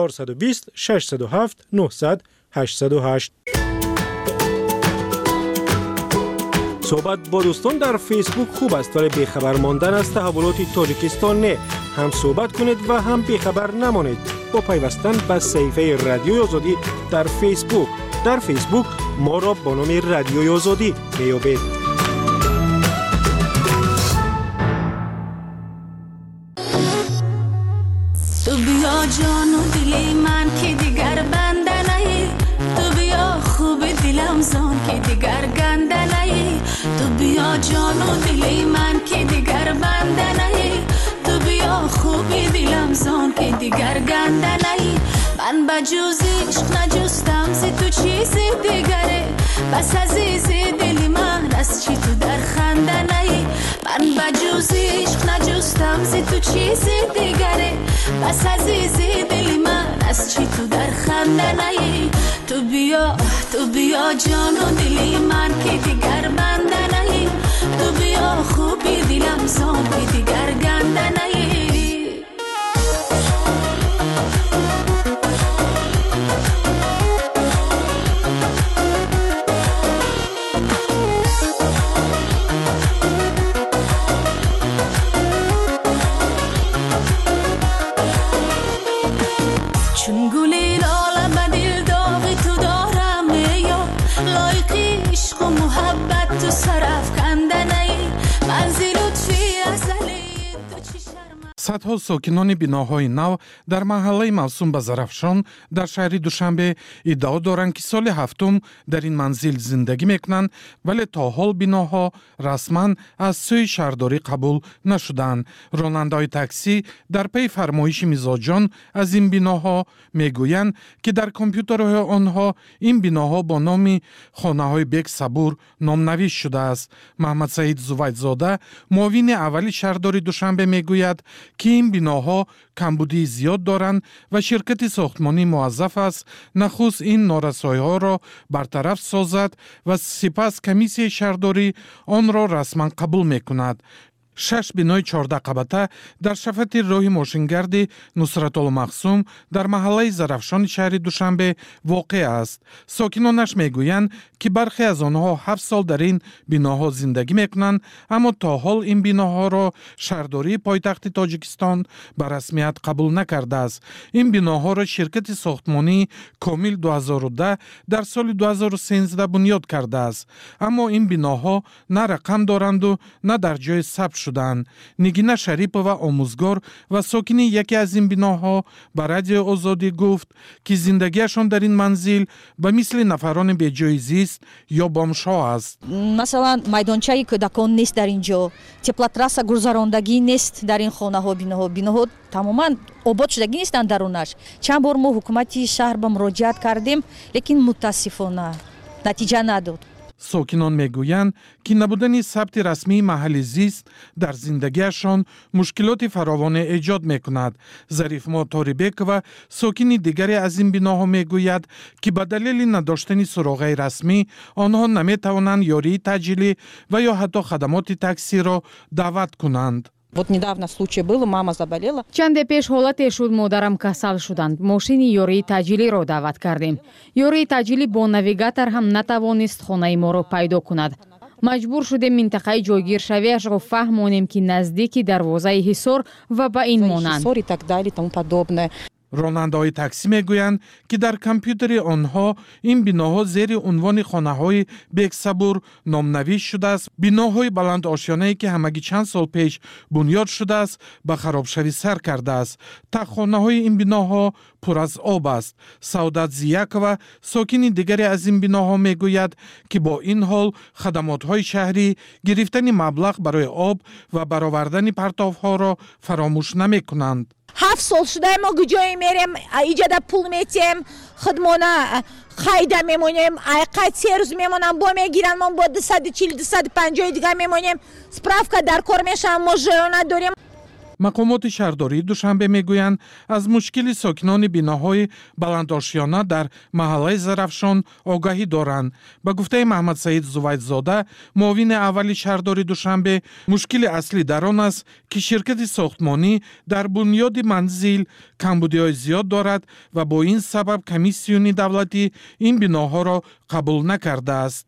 420 607 900 808. صحبت با دوستان در فیسبوک خوب است ولی بیخبر ماندن از تحولات تاجیکستان نه. هم صحبت کنید و هم بیخبر نمانید با پیوستن به صفحه رادیوی آزادی در فیسبوک. در فیسبوک ما را با نام رادیوی آزادی میابید. بیا جان و دل من که دیگر بنده نهی تو بیا خوب دلم زان که دیگر گنده نهی تو بیا جان و دل من که دیگر بنده نهی تو بیا خوب دلم زان که دیگر گنده نهی من بجز عشق نجستم زی تو چیزی دیگره بس عزیز دل من از چی تو در خنده نهی من بجز عشق نجستم زی تو چیزی دیگره بس عزیز دل من از چی تو در خنده نهی تو بیا جان و دل من که دیگر بنده نهی تو بیا خوبی دلم زان که دیگر گنده نهی چون گلی لاله به دل داغ تو دارم یا لایق عشق و محبت تو سرافکنده نی منزل لطفی ازلی تو چی شرم صدها ساکنان بیناهای نو در محله موسوم به زرافشان در شهر دوشنبه ادعا دارند که سال هفتم در این منزل زندگی میکنند ولی تا حال بیناها رسما از سوی شهرداری قبول نشدند. راننده‌های تاکسی در پی فرمایش میزاجان از این بیناها میگویند که در کامپیوترهای آنها این بیناها با نام خانه‌های بک صبور نامنویس شده است. محمد سعید زویدزاده معاون اول شهرداری دوشنبه میگوید که این بیناها کمبودی زیاد دارند و شرکت ساختمانی موظف است نخست این نارسایی‌ها را برطرف سازد و سپس کمیسیون شهرداری آن را رسما قبول میکند. 6 بینای 14 قبطه در شفت راه ماشینگرد نصرت المقسوم در محله زرافشان شهر دوشنبه واقع است. ساکنانش میگویند که برخی از آنها 7 سال در این بیناها زندگی میکنند اما تا حال این بیناها را شهرداری پایتخت تاجیکستان به رسمیت قبول نکرده است. این بیناها را شرکت ساختمانی کامل 2010 در سال 2013 بنیاد کرده است اما این بیناها نه رقم دارند و نه در جای ثبت شدند. نگینه شریپова آموزگار و ساکن یکی از این بیناها به رادیو آزادی گفت که زندگیشان در این منزل به مثل نفران بی‌جای زیست یا بامش‌ها است. مثلا майдончаи кӯдакон нест дар инҷо, теплотрасса гузарондагӣ нест дар ин хонаҳо, биноҳо тамоман обод шудагӣ нестанд дарунаш. чанд бор мо ҳукумати шаҳр ба муроҷиат кардем, лекин мутаассифона натиҷа надод. ساکنان میگویند که نبودن ثبت رسمی محل زیست در زندگیشان مشکلات فراوان ایجاد میکند. ظریف ما طاربک و ساکن دیگری از این بناها میگوید که به دلیل نداشتن سراغ رسمی آنها نمیتوانند یاری تعجیلی و یا حتی خدمات تاکسی را دعوت کنند. Вот недавно случай был, мама заболела. چند پیش حالت شد مادرم کسل شدند. ماشین یاری تاجیلی را دعوت کردیم. یاری تاجیلی با نویگاتور هم نتوانست خانه ما را پیدا کند. مجبور شدیم منطقه جایگیر شویش را فهمانیم که نزدیکی دروازه حصار و به این مانند. راننده‌های تاکسی میگویند که در کامپیوتر آنها این بناها زیر عنوان خانه‌های بک صبور نامنویس شده است. بناهای بلند آشیانه‌ای که همگی چند سال پیش بنیاد شده است به خرابشوی سر کرده است. خانه‌های این بناها پر از آب است. سعادت زیکова ساکن دیگری از این بناها میگوید که با این حال خدمات‌های شهری گرفتن مبلغ برای آب و برآوردن پرتاب‌ها را فراموش نمی‌کنند. 7 سال شده ما گوجای میریم ایجاد پول میتیم خدمانه خایده میمونیم قد 3 روز میمونم با میگیرن ما با 240-250 دیگه میمونیم سپرافکا در کار میشم ما جای نداریم. مقامات شهرداری دوشنبه میگویند از مشکل ساکنان بناهای بلندآشیانه در محله زرافشان آگاهی دارند. به گفته محمد سعید زویدزاده معاون اول شهرداری دوشنبه مشکل اصلی در آن است که شرکت ساختمانی در بنیاد منزل کمبودی‌های زیاد دارد و با این سبب کمیسیون دولتی این بناها را قبول نکرده است.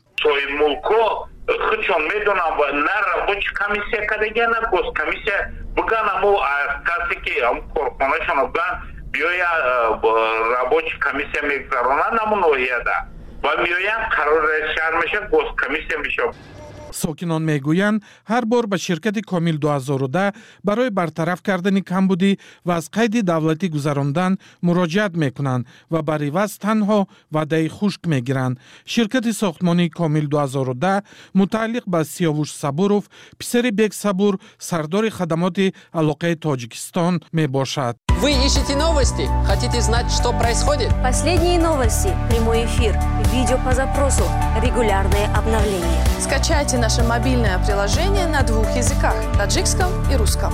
خودشان میدونم و نه رابطه کمیسیه کدگی نه گوست کمیسیه بگن امو کسی که هم کارخانهشان بگن بیایا رابطه کمیسیه میگذارانه نمون نوعیه ده و میایم قرار شهر میشه گوست کمیسیه میشه. ساکنان میگویند هر بار به شرکت کامل 2010 برای برطرف کردن کمبودی و از قید دولتی گذراندن مراجعت میکنند و بر عوض تنها وعده خشک میگیرند. شرکت ساختمانی کامل 2010 متعلق به سیاوش صبوروف پسر بیگ صبور سردار خدمات علاقه تاجیکستان می باشد. Вы ищете новости? Хотите знать, что происходит? Последние новости, прямой эфир, видео по запросу, регулярные обновления. Скачайте наше мобильное приложение на 2 языках – таджикском и русском.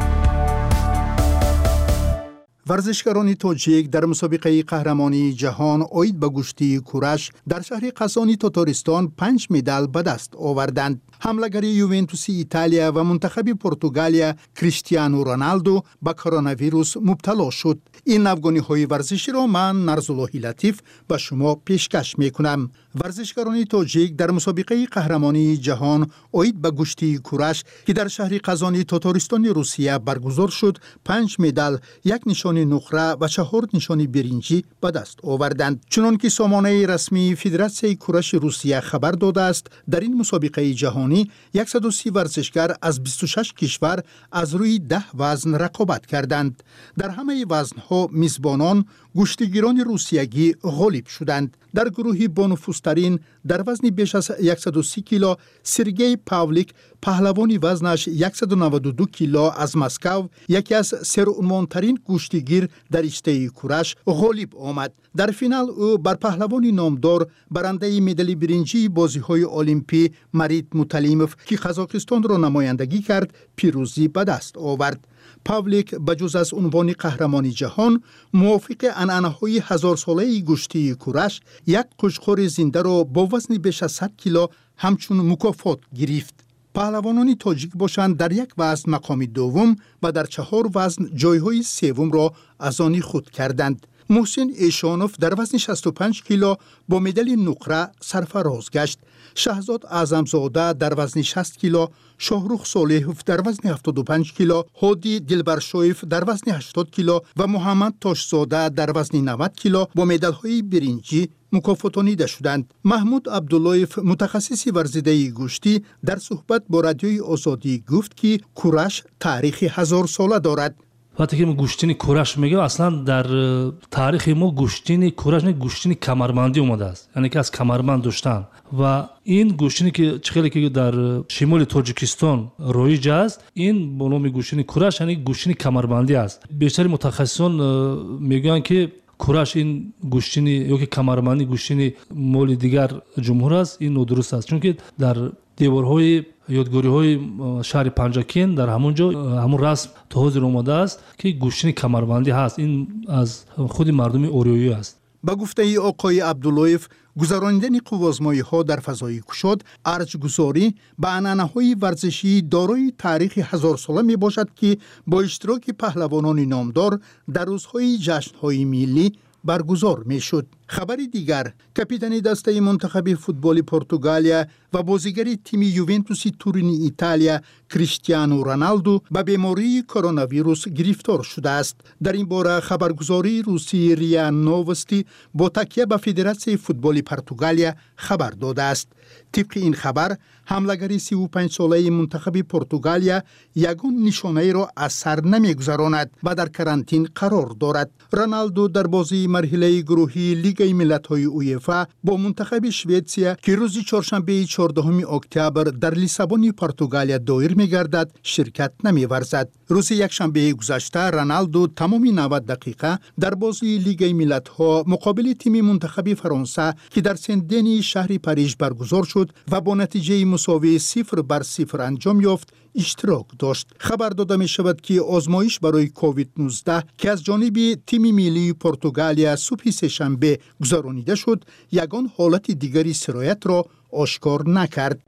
ورزشکاران تاجیک در مسابقه قهرمانی جهان اوید به گشتی کورش در شهر قزانی تاتارستان 5 مدال به دست آوردند. حمله‌گر یوونتوس ایتالیا و منتخب پرتغالیا کریستیانو رونالدو به کرونا ویروس مبتلا شد. این افغانی‌های ورزشی را من نرزالله لطیف به شما پیشکش می‌کنم. ورزشکاران تاجیک در مسابقه قهرمانی جهان اوید به گشتی کورش که در شهر قزانی تاتارستان روسیه برگزار شد 5 مدال، 1 نشان نقره و 4 نشان برنجی به دست آوردند. چنانکه سامانه رسمی فدراسیون کورش روسیه خبر داده است، در این مسابقه جهانی 130 ورزشکار از 26 کشور از روی 10 وزن رقابت کردند. در همه وزنها میزبانان گشتیگیران روسیگی غالب شدند. در گروهی با نفوذترین در وزن بیش از 130 کیلو سرگئی پاولیک پهلوانی وزنش 192 کیلو از مسکو یکی از سرعنوانترین گشتیگیر در رشته کورش غالب آمد. در فینال او بر پهلوانی نامدار برنده مدال برنجی بازی‌های المپی مرید متلیموف که قزاقستان را نمایندگی کرد پیروزی به دست آورد. پاولیک بجز از عنوان قهرمانی جهان موافق عنعنه‌های 1000 ساله گشتی کورش یک قشقور زنده را با وزن بیش از 100 کیلو همچون مکافات گرفت. پهلوانان تاجیک باشند در یک وزن مقام دوم و در 4 وزن جایهای سوم را از آن خود کردند. محسن ایشانوف در وزن 65 کیلو با مدال نقره سرفراز گشت. شهزاد اعظمزاده در وزن 60 کیلو، شاهرخ صالحوف در وزن 75 کیلو، هادی دلبرشویف در وزن 80 کیلو و محمد تاشزاده در وزن 90 کیلو با مدال‌های برنجی مکافاتانیده شدند. محمود عبداللهیف متخصص ورزیده گوشتی در صحبت با رادیوی آزادی گفت که کورش تاریخ 1000 ساله دارد. وقتی که ما گوشتین کورش میگیم اصلا در تاریخ ما گوشتین کورش نه گوشتین کمربندی اومده است، یعنی که از کمربند داشتن و این گوشتینی که خیلی که در شمال تاجیکستان رایج است، این به نام گوشتین کورش یعنی گوشتین کمربندی است. بیشتر متخصصان میگن که کورش این گوشتینی یا که کمربندی گوشتینی مال دیگر جمهور است. این نادرست است، چون که در دیوارهای یادگاری‌های شهر پنجاکین در همونجا همون رسم تا حاضر اومده است که گوشتین کمربندی هست. این از خود مردم اوریایی است. با گفته ای آقای عبداللهیف، گذراندن قوازمایی‌ها در فضای گشاد ارج‌گذاری به عنعنه‌های ورزشی دارای تاریخ 1000 ساله می باشد که با اشتراک پهلوانان نامدار در روزهای جشن‌های ملی برگزار می شد. خبری دیگر، کاپیتان دسته منتخب فوتبال پرتغالیا و بازیگر تیم یوونتوس تورین ایتالیا کریستیانو رونالدو به بیماری کرونا ویروس گرفتار شده است. در این باره خبرگزاری روسی ریا نووستی با تکیه به فدراسیون فوتبال پرتغالیا خبر داده است. طبق این خبر، حمله‌گر 35 ساله منتخب پرتغالیا یگان نشانه را از سر نمی‌گذراند و در کرانتین قرار دارد. رونالدو در بازی مرحله گروهی لیگ ملت‌های اویفا با منتخب سوئیسیا که روز چهارشنبه 14 اکتبر در لیسابون پرتغالیا دایر می‌گردد شرکت نمی‌ورزد. روز یکشنبه گذشته رونالدو تمام 90 دقیقه در بازی لیگ ملت‌ها مقابل تیم منتخب فرانسه که در سن-دنی شهر پاریس برگزار شد و با نتیجه مساوی 0-0 انجام یافت اشتراک داشت. خبر داده می شود که آزمایش برای کووید 19 که از جانب تیم ملی پرتغالیا صبح سه‌شنبه گذرانیده شد، یگان حالت دیگری سرایت را آشکار نکرد.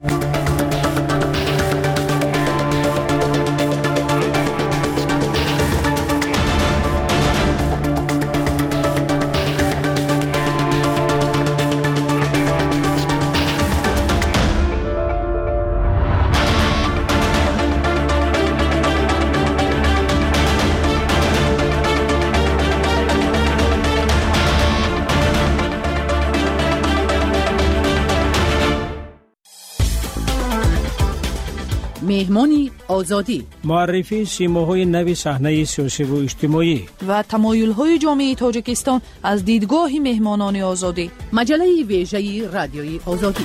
مهمان آزادی، معرفی سیماهای نوی صحنه سیاسی و اجتماعی و تمایل‌های جامعه تاجیکستان از دیدگاه مهمانان آزادی. مجله ویژه رادیوی آزادی.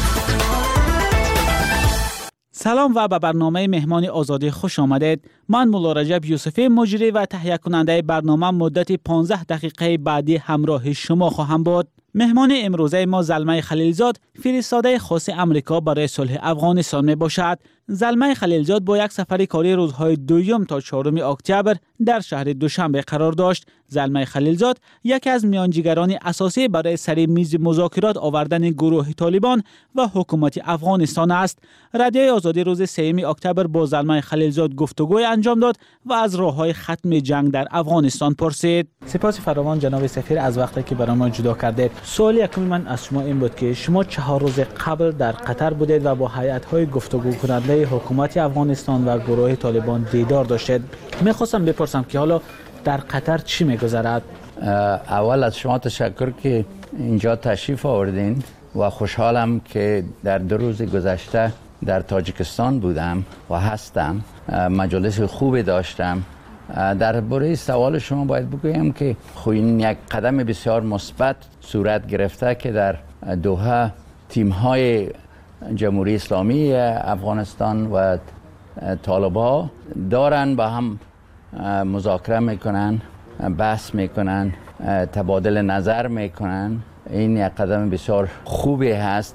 سلام و به برنامه مهمان آزادی خوش آمدید. من مولا رجب یوسفی مجری و تهیه کننده برنامه مدت 15 دقیقه بعدی همراه شما خواهم بود. مهمان امروزه ما زلمه خلیلزاد، فرستاده خاص امریکا برای صلح افغانستان می باشد. زلمه خلیلزاد با یک سفر کاری روزهای 2 تا 4 اکتبر در شهر دوشنبه قرار داشت. زلمه خلیلزاد یکی از میانجیگران اساسی برای سر میز مذاکرات آوردن گروه طالبان و حکومت افغانستان است. رادیوی آزادی روز 3 اکتبر با زلمه خلیلزاد گفتگوی انجام داد و از راههای ختم جنگ در افغانستان پرسید. سپاس فراوان جناب سفیر از وقتی که برای ما جدا کردید. سوال یکم من از شما این بود که شما 4 روز قبل در قطر بودید و با هیئت‌های گفتگو کننده حکومت افغانستان و گروه طالبان دیدار داشتید. می‌خواستم بپرسم که حالا در قطر چی می‌گذرد؟ اول از شما تشکر که اینجا تشریف آوردین و خوشحالم که در 2 روز گذشته در تاجیکستان بودم و هستم. مجالس خوبی داشتم. درباره سوال شما باید بگویم که این یک قدم بسیار مثبت صورت گرفته که در دوحه تیم‌های جمهوری اسلامی افغانستان و طالبان دارن با هم مذاکره میکنن، بحث میکنن، تبادل نظر میکنن. این یک قدم بسیار خوبی هست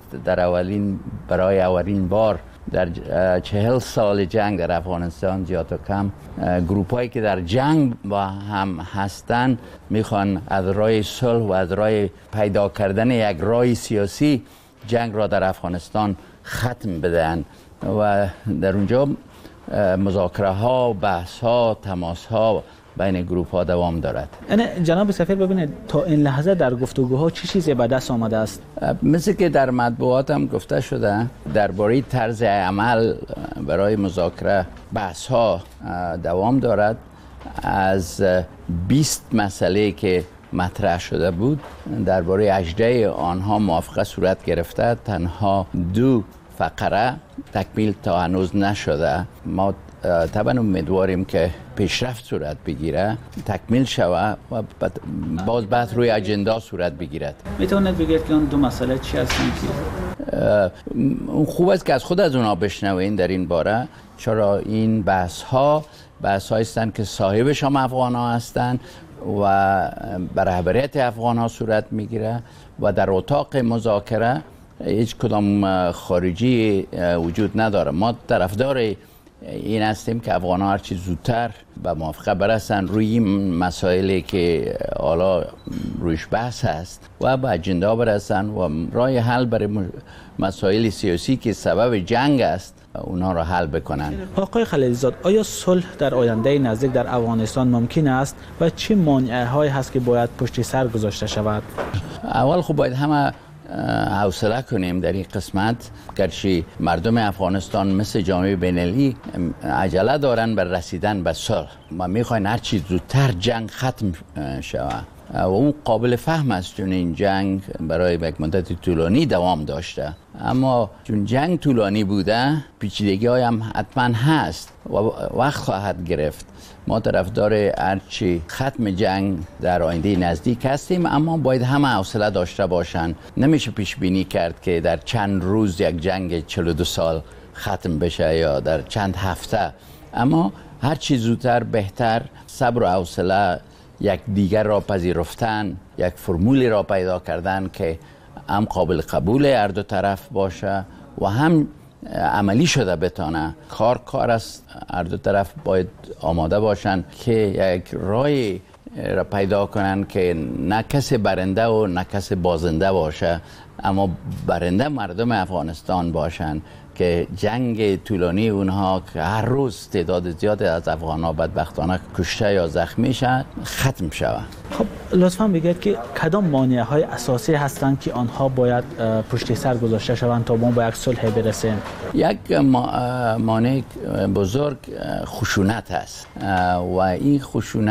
برای اولین بار در 40 سال جنگ در افغانستان زیاد و کم گروپایی که در جنگ با هم هستن میخوان از راه صلح و از راه پیدا کردن یک راه سیاسی جنگ را در افغانستان ختم بدن و در اونجا مذاکره ها، بحث ها، تماس ها بین گروپ ها دوام دارد. جناب سفیر ببینید تا این لحظه در گفتگوها چه چیزی به دست آمده است؟ مثل که در مطبوعات هم گفته شده درباره طرز عمل برای مذاکره بحث ها دوام دارد. از 20 مسئله که مطرح شده بود درباره 18 آنها موافقه صورت گرفته، تنها 2 فقره تکمیل تا هنوز نشده. ما طبعا امیدواریم که پیشرفت صورت بگیره، تکمیل شود و باز بعد روی اجندا صورت بگیرد. میتونید بگید که اون 2 مسئله چی هستن؟ خوب است که از خود از اونا بشنوین در این باره، چرا این بحث ها هستند که صاحبش هم افغان ها هستند و بر رهبریت افغان ها صورت میگیره و در اتاق مذاکره هیچ کدام خارجی وجود نداره. ما طرفدار این هستیم که افغان ها هرچی زودتر به موافقه برسن روی این مسائلی که حالا رویش بحث هست و به اجندا برسن و راه حل برای مسائل سیاسی که سبب جنگ است اونها را حل بکنن. آقای خلیلزاد، آیا صلح در آینده نزدیک در افغانستان ممکن است و چه مانعه هایی هست که باید پشت سر گذاشته شود؟ اول خب باید همه حوصله کنیم در این قسمت، گرچه مردم افغانستان مثل جامعه بین‌المللی عجله دارن بر رسیدن به صلح و میخواین هر چیز زودتر جنگ ختم شود و اون قابل فهم است چون این جنگ برای یک مدت طولانی دوام داشته. اما چون جنگ طولانی بوده پیچیدگی های هم حتما هست و وقت خواهد گرفت. ما طرفدار هرچی ختم جنگ در آینده نزدیک هستیم، اما باید همه حوصله داشته باشن. نمیشه پیش بینی کرد که در چند روز یک جنگ 42 سال ختم بشه یا در چند هفته، اما هرچی زودتر بهتر. صبر و حوصله، یک دیگر را پذیرفتن، یک فرمولی را پیدا کردن که هم قابل قبول هر دو طرف باشه و هم عملی شده بتانه. کار است. هر دو طرف باید آماده باشن که یک راهی را پیدا کنن که نه کسی برنده و نه کسی بازنده باشه، اما برنده مردم افغانستان باشن که جنگ طولانی اونها که هر روز تعداد زیادی از افغان‌ها بدبختانه کشته یا زخمی شد ختم شود. خب لطفاً بگید که کدام مانع‌های اساسی هستند که آنها باید پشت سر گذاشته شوند تا ما به یک صلح برسیم؟ یک مانع بزرگ خشونت است و این خشونت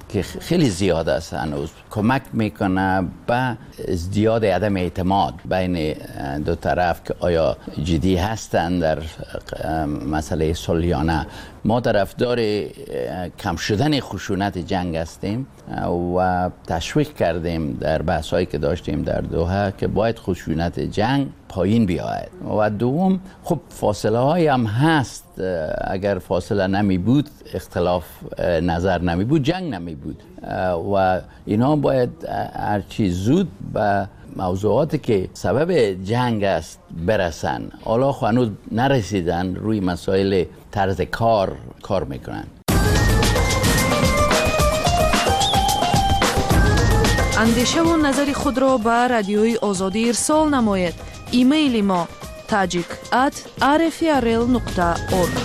که خیلی زیاد است هنوز کمک میکنه به ازدیاد عدم اعتماد بین دو طرف که آیا جدی هستند در مسئله صلح یا نه. ما طرفدار کم شدن خشونت جنگ هستیم و تشویق کردیم در بحثایی که داشتیم در دوحه که باید خشونت جنگ پایین بیاید. و دوم خب فاصله های هم هست، اگر فاصله نمی بود اختلاف نظر نمی بود جنگ نمی بود و اینا باید هرچی زود به موضوعاتی که سبب جنگ است برسن. حالا هنوز نرسیدن، روی مسائل طرز کار میکنن. اندیشه و نظر خود را به رادیوی آزادی ارسال نمایید. ایمیل ما tajik@rfrl.org.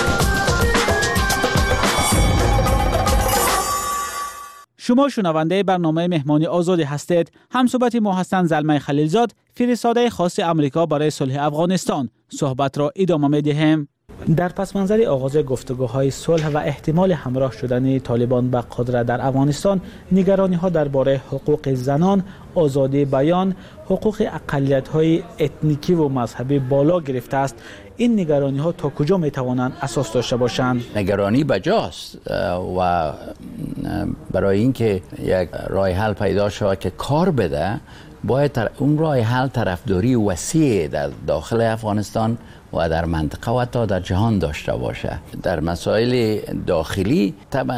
شما شنونده برنامه مهمانی آزادی هستید. همصحبت ما هستند زلمه خلیلزاد، فرستاده خاص امریکا برای صلح افغانستان. صحبت را ادامه می‌دهیم. در پس منظر آغاز گفتگوهای صلح و احتمال همراه شدن طالبان به قدرت در افغانستان، نگرانی‌ها درباره حقوق زنان، آزادی بیان، حقوق اقلیت‌های اتنیکی و مذهبی بالا گرفته است. این نگرانی‌ها تا کجا می‌توانند اساس داشته باشند؟ نگرانی بجاست و برای اینکه یک راه حل پیدا شود که کار بده، باید اون راه حل طرفداری وسیع در داخل افغانستان و در منطقه و تا در جهان داشته باشه. در مسائل داخلی طبعا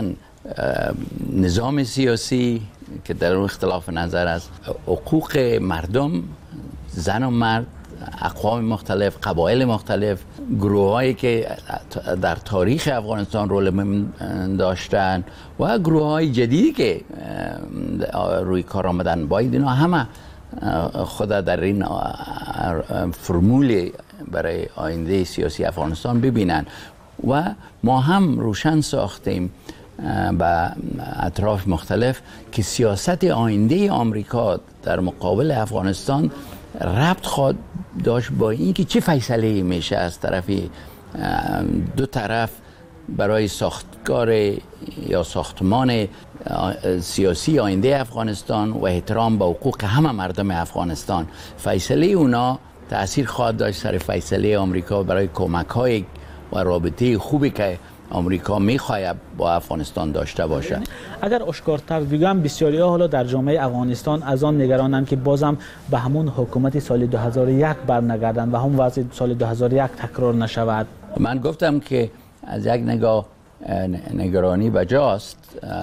نظام سیاسی که در اون اختلاف نظر است، حقوق مردم، زن و مرد، اقوام مختلف، قبایل مختلف، گروهایی که در تاریخ افغانستان رول مهم داشتن و گروه‌های جدیدی که روی کار آمدن، باید اینا همه خود در این فرمول برای آینده سیاسی افغانستان ببینن. و ما هم روشن ساختیم به اطراف مختلف که سیاست آینده آمریکا در مقابل افغانستان ربط خواهد داشت با اینکه چه فیصله میشه از طرف دو طرف برای ساختار یا ساختمان سیاسی آینده افغانستان و احترام به حقوق همه مردم افغانستان. فیصله اونا تأثیر خواهد داشت سر فیصله آمریکا برای کمک‌های و رابطه خوبی که آمریکا می‌خواهد با افغانستان داشته باشه. اگر اشکارتر بگم، بسیاری‌ها حالا در جامعه افغانستان از آن نگرانند که بازم به همون حکومت سال 2001 برنگردند و هم وضع سال 2001 تکرار نشود. من گفتم که از یک نگاه نگرانی بجاست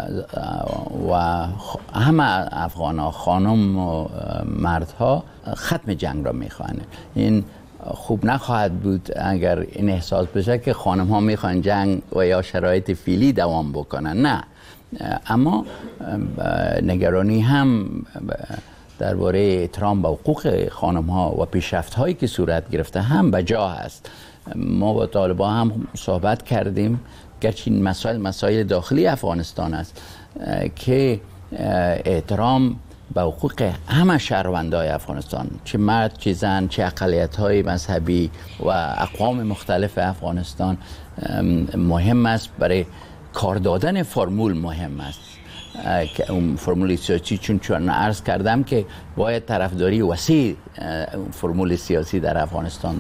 و همه افغان‌ها، خانم و مردها، ختم جنگ را می‌خواهند. این خوب نخواهد بود اگر این احساس بشه که خانم ها میخوان جنگ و یا شرایط فعلی دوام بکنن. نه، اما نگرانی هم درباره احترام به حقوق خانم ها و پیشرفت هایی که صورت گرفته هم بجا است. ما با طالبان هم صحبت کردیم، گرچه این مسائل داخلی افغانستان است که احترام به حقوق همه شهروندای افغانستان، چه مرد چه زن، چه اقلیت‌های مذهبی و اقوام مختلف افغانستان مهم است. برای کار دادن فرمول مهم است که اون فرمول سیاسی، چون عرض کردم که باید طرفداری وسیع فرمول سیاسی در افغانستان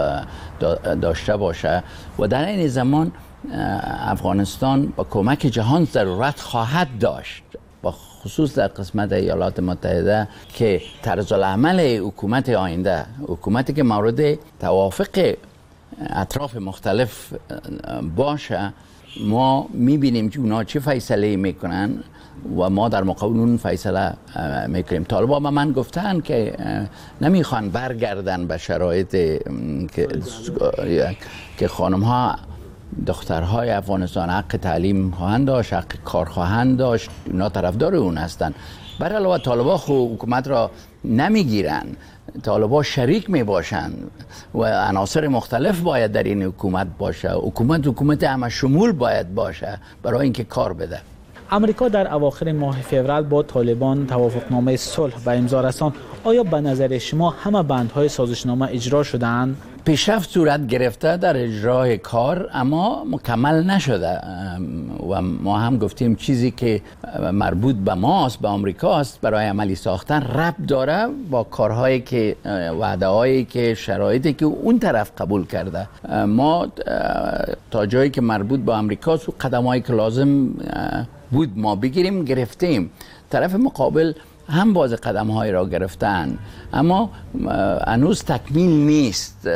داشته باشه و در این زمان افغانستان با کمک جهان ضرورت خواهد داشت، خصوص در قسمت ایالات متحده، که طرز العمل حکومت آینده، حکومتی که مورد توافق اطراف مختلف باشه، ما میبینیم که اونا چه فیصله میکنن و ما در مقابل اون فیصله میکنیم. طالبان با من گفتن که نمیخوان برگردن به شرایط که خانم ها، دخترهای افغانستان حق تعلیم خواهند داشت، حق کار خواهند داشت. اونا طرفدار اون هستن. برای علاوه طالبان حکومت را نمیگیرن، طالبان شریک میباشن و عناصر مختلف باید در این حکومت باشه. حکومت همه شمول باید باشه برای اینکه کار بده. امریکا در اواخر ماه فوریه با طالبان توافقنامه صلح به امضا رساند. آیا به نظر شما همه بندهای سازشنامه اجرا شدند؟ پیشرفت صورت گرفته در اجرای کار، اما مکمل نشده و ما هم گفتیم چیزی که مربوط به ماست، به آمریکاست، برای عملی ساختن ربط داره با کارهایی که وعده هایی که شرایطی که اون طرف قبول کرده. ما تا جایی که مربوط به آمریکاست و قدمایی که لازم بود ما بگیریم گرفتیم. طرف مقابل هم باز قدم های را گرفتن، اما هنوز تکمیل نیست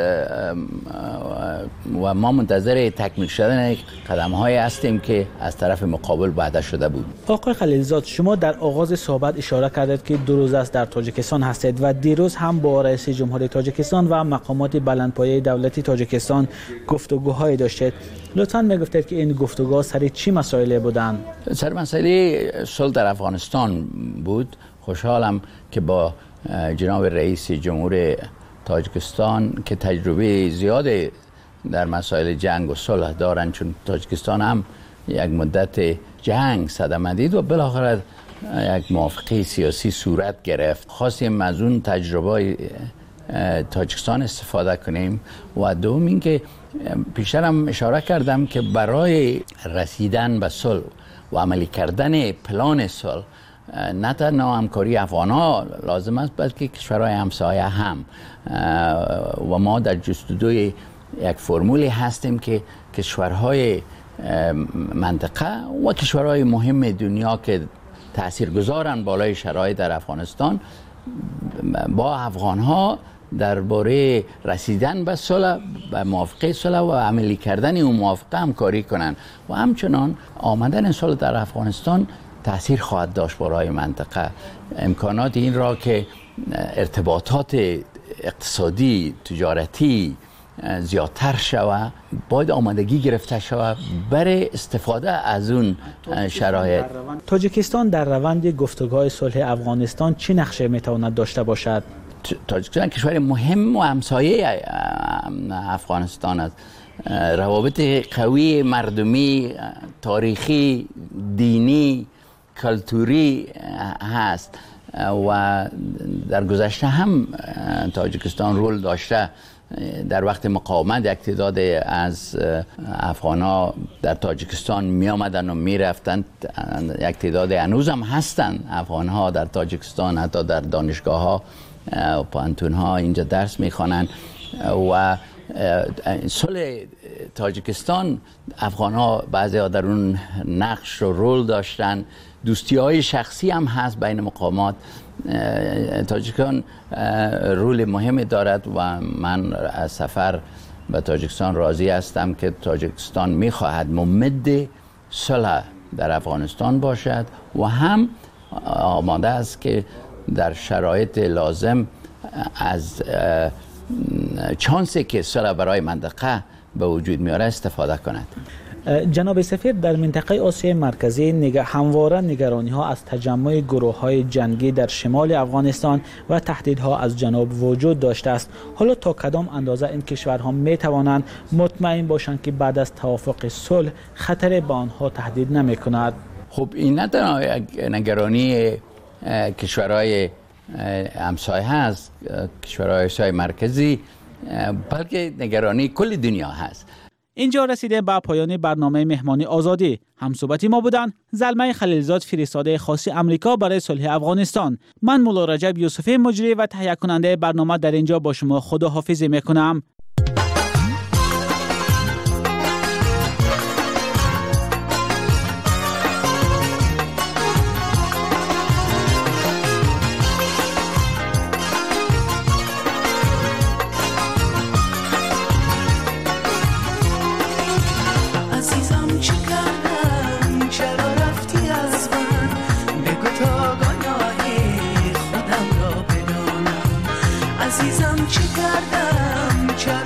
و ما منتظر تکمیل شدن قدم های هستیم که از طرف مقابل وعده شده بود. آقای خلیلزاد، شما در آغاز صحبت اشاره کردید که 2 روز است در تاجیکستان هستید و دیروز هم با رئیس جمهوری تاجیکستان و مقامات بلندپایه دولتی تاجیکستان گفتگوهایی داشتید. لطفاً میگفتید که این گفتگوها سر چی مسائلی بودند؟ سر مسئله صلح در افغانستان بود. خوشحالم که با جناب رئیس جمهور تاجیکستان که تجربه زیاد در مسائل جنگ و صلح دارن، چون تاجیکستان هم یک مدت جنگ صدمه دید و بالاخره یک موافقه سیاسی صورت گرفت. خواستیم از اون تجربه تاجیکستان استفاده کنیم و دوم این که پیشتر هم اشاره کردم که برای رسیدن به صلح و عملی کردن پلان صلح نه تنها همکاری افغان‌ها لازم است بلکه کشورهای همسایه هم و ما در جستجوی یک فرمولی هستیم که کشورهای منطقه و کشورهای مهم دنیا که تاثیرگذارن بالای شرایط در افغانستان با افغان‌ها درباره رسیدن به صلح و موافقه صلح و عملی کردن اون موافقه همکاری کنن و همچنان آمدن صلح در افغانستان تأثیر خواهد داشت برای منطقه. امکانات این را که ارتباطات اقتصادی تجارتی زیادتر شود باید آمادگی گرفته شود برای استفاده از اون شرایط. تاجیکستان در روند گفتگوهای صلح افغانستان چه نقشه میتواند داشته باشد؟ تاجیکستان کشور مهم و همسایه افغانستان است. روابط قوی مردمی، تاریخی، دینی، کلتوری هست و در گذشته هم تاجیکستان رول داشته. در وقت مقاومت یک تعداد از افغان‌ها در تاجیکستان می آمدن و می رفتن. یک تعداد هنوز هم هستن افغان‌ها در تاجیکستان، حتی در دانشگاه‌ها و پانتون‌ها اینجا درس می‌خوانند و صلح تاجیکستان افغان‌ها بعضی‌ها در اون نقش و رول داشتن. دوستی‌های شخصی هم هست بین مقامات. تاجیکستان رول مهمی دارد و من از سفر به تاجیکستان راضی هستم که تاجیکستان می‌خواهد ممد صلح در افغانستان باشد و هم آماده است که در شرایط لازم از چانسی که صلح برای منطقه به وجود میاره استفاده کند. جناب سفیر، در منطقه آسیای مرکزی همواره نگرانی ها از تجمع گروه های جنگی در شمال افغانستان و تهدیدها از جنوب وجود داشته است. حالا تا کدام اندازه این کشورها می توانند مطمئن باشند که بعد از توافق صلح خطر به آنها تهدید نمی کند؟ خب این نه تنها نگرانی کشورهای همسایه هست، کشورهای آسیای مرکزی، بلکه نگرانی کل دنیا هست. اینجا رسیده به پایان برنامه مهمانی آزادی. همصحبتی ما بودن زلمه خلیلزاد، فرستاده خاص امریکا برای صلح افغانستان. من مولا رجب یوسفی مجری و تهیه کننده برنامه در اینجا با شما خداحافظی میکنم. عزیزم چه کردم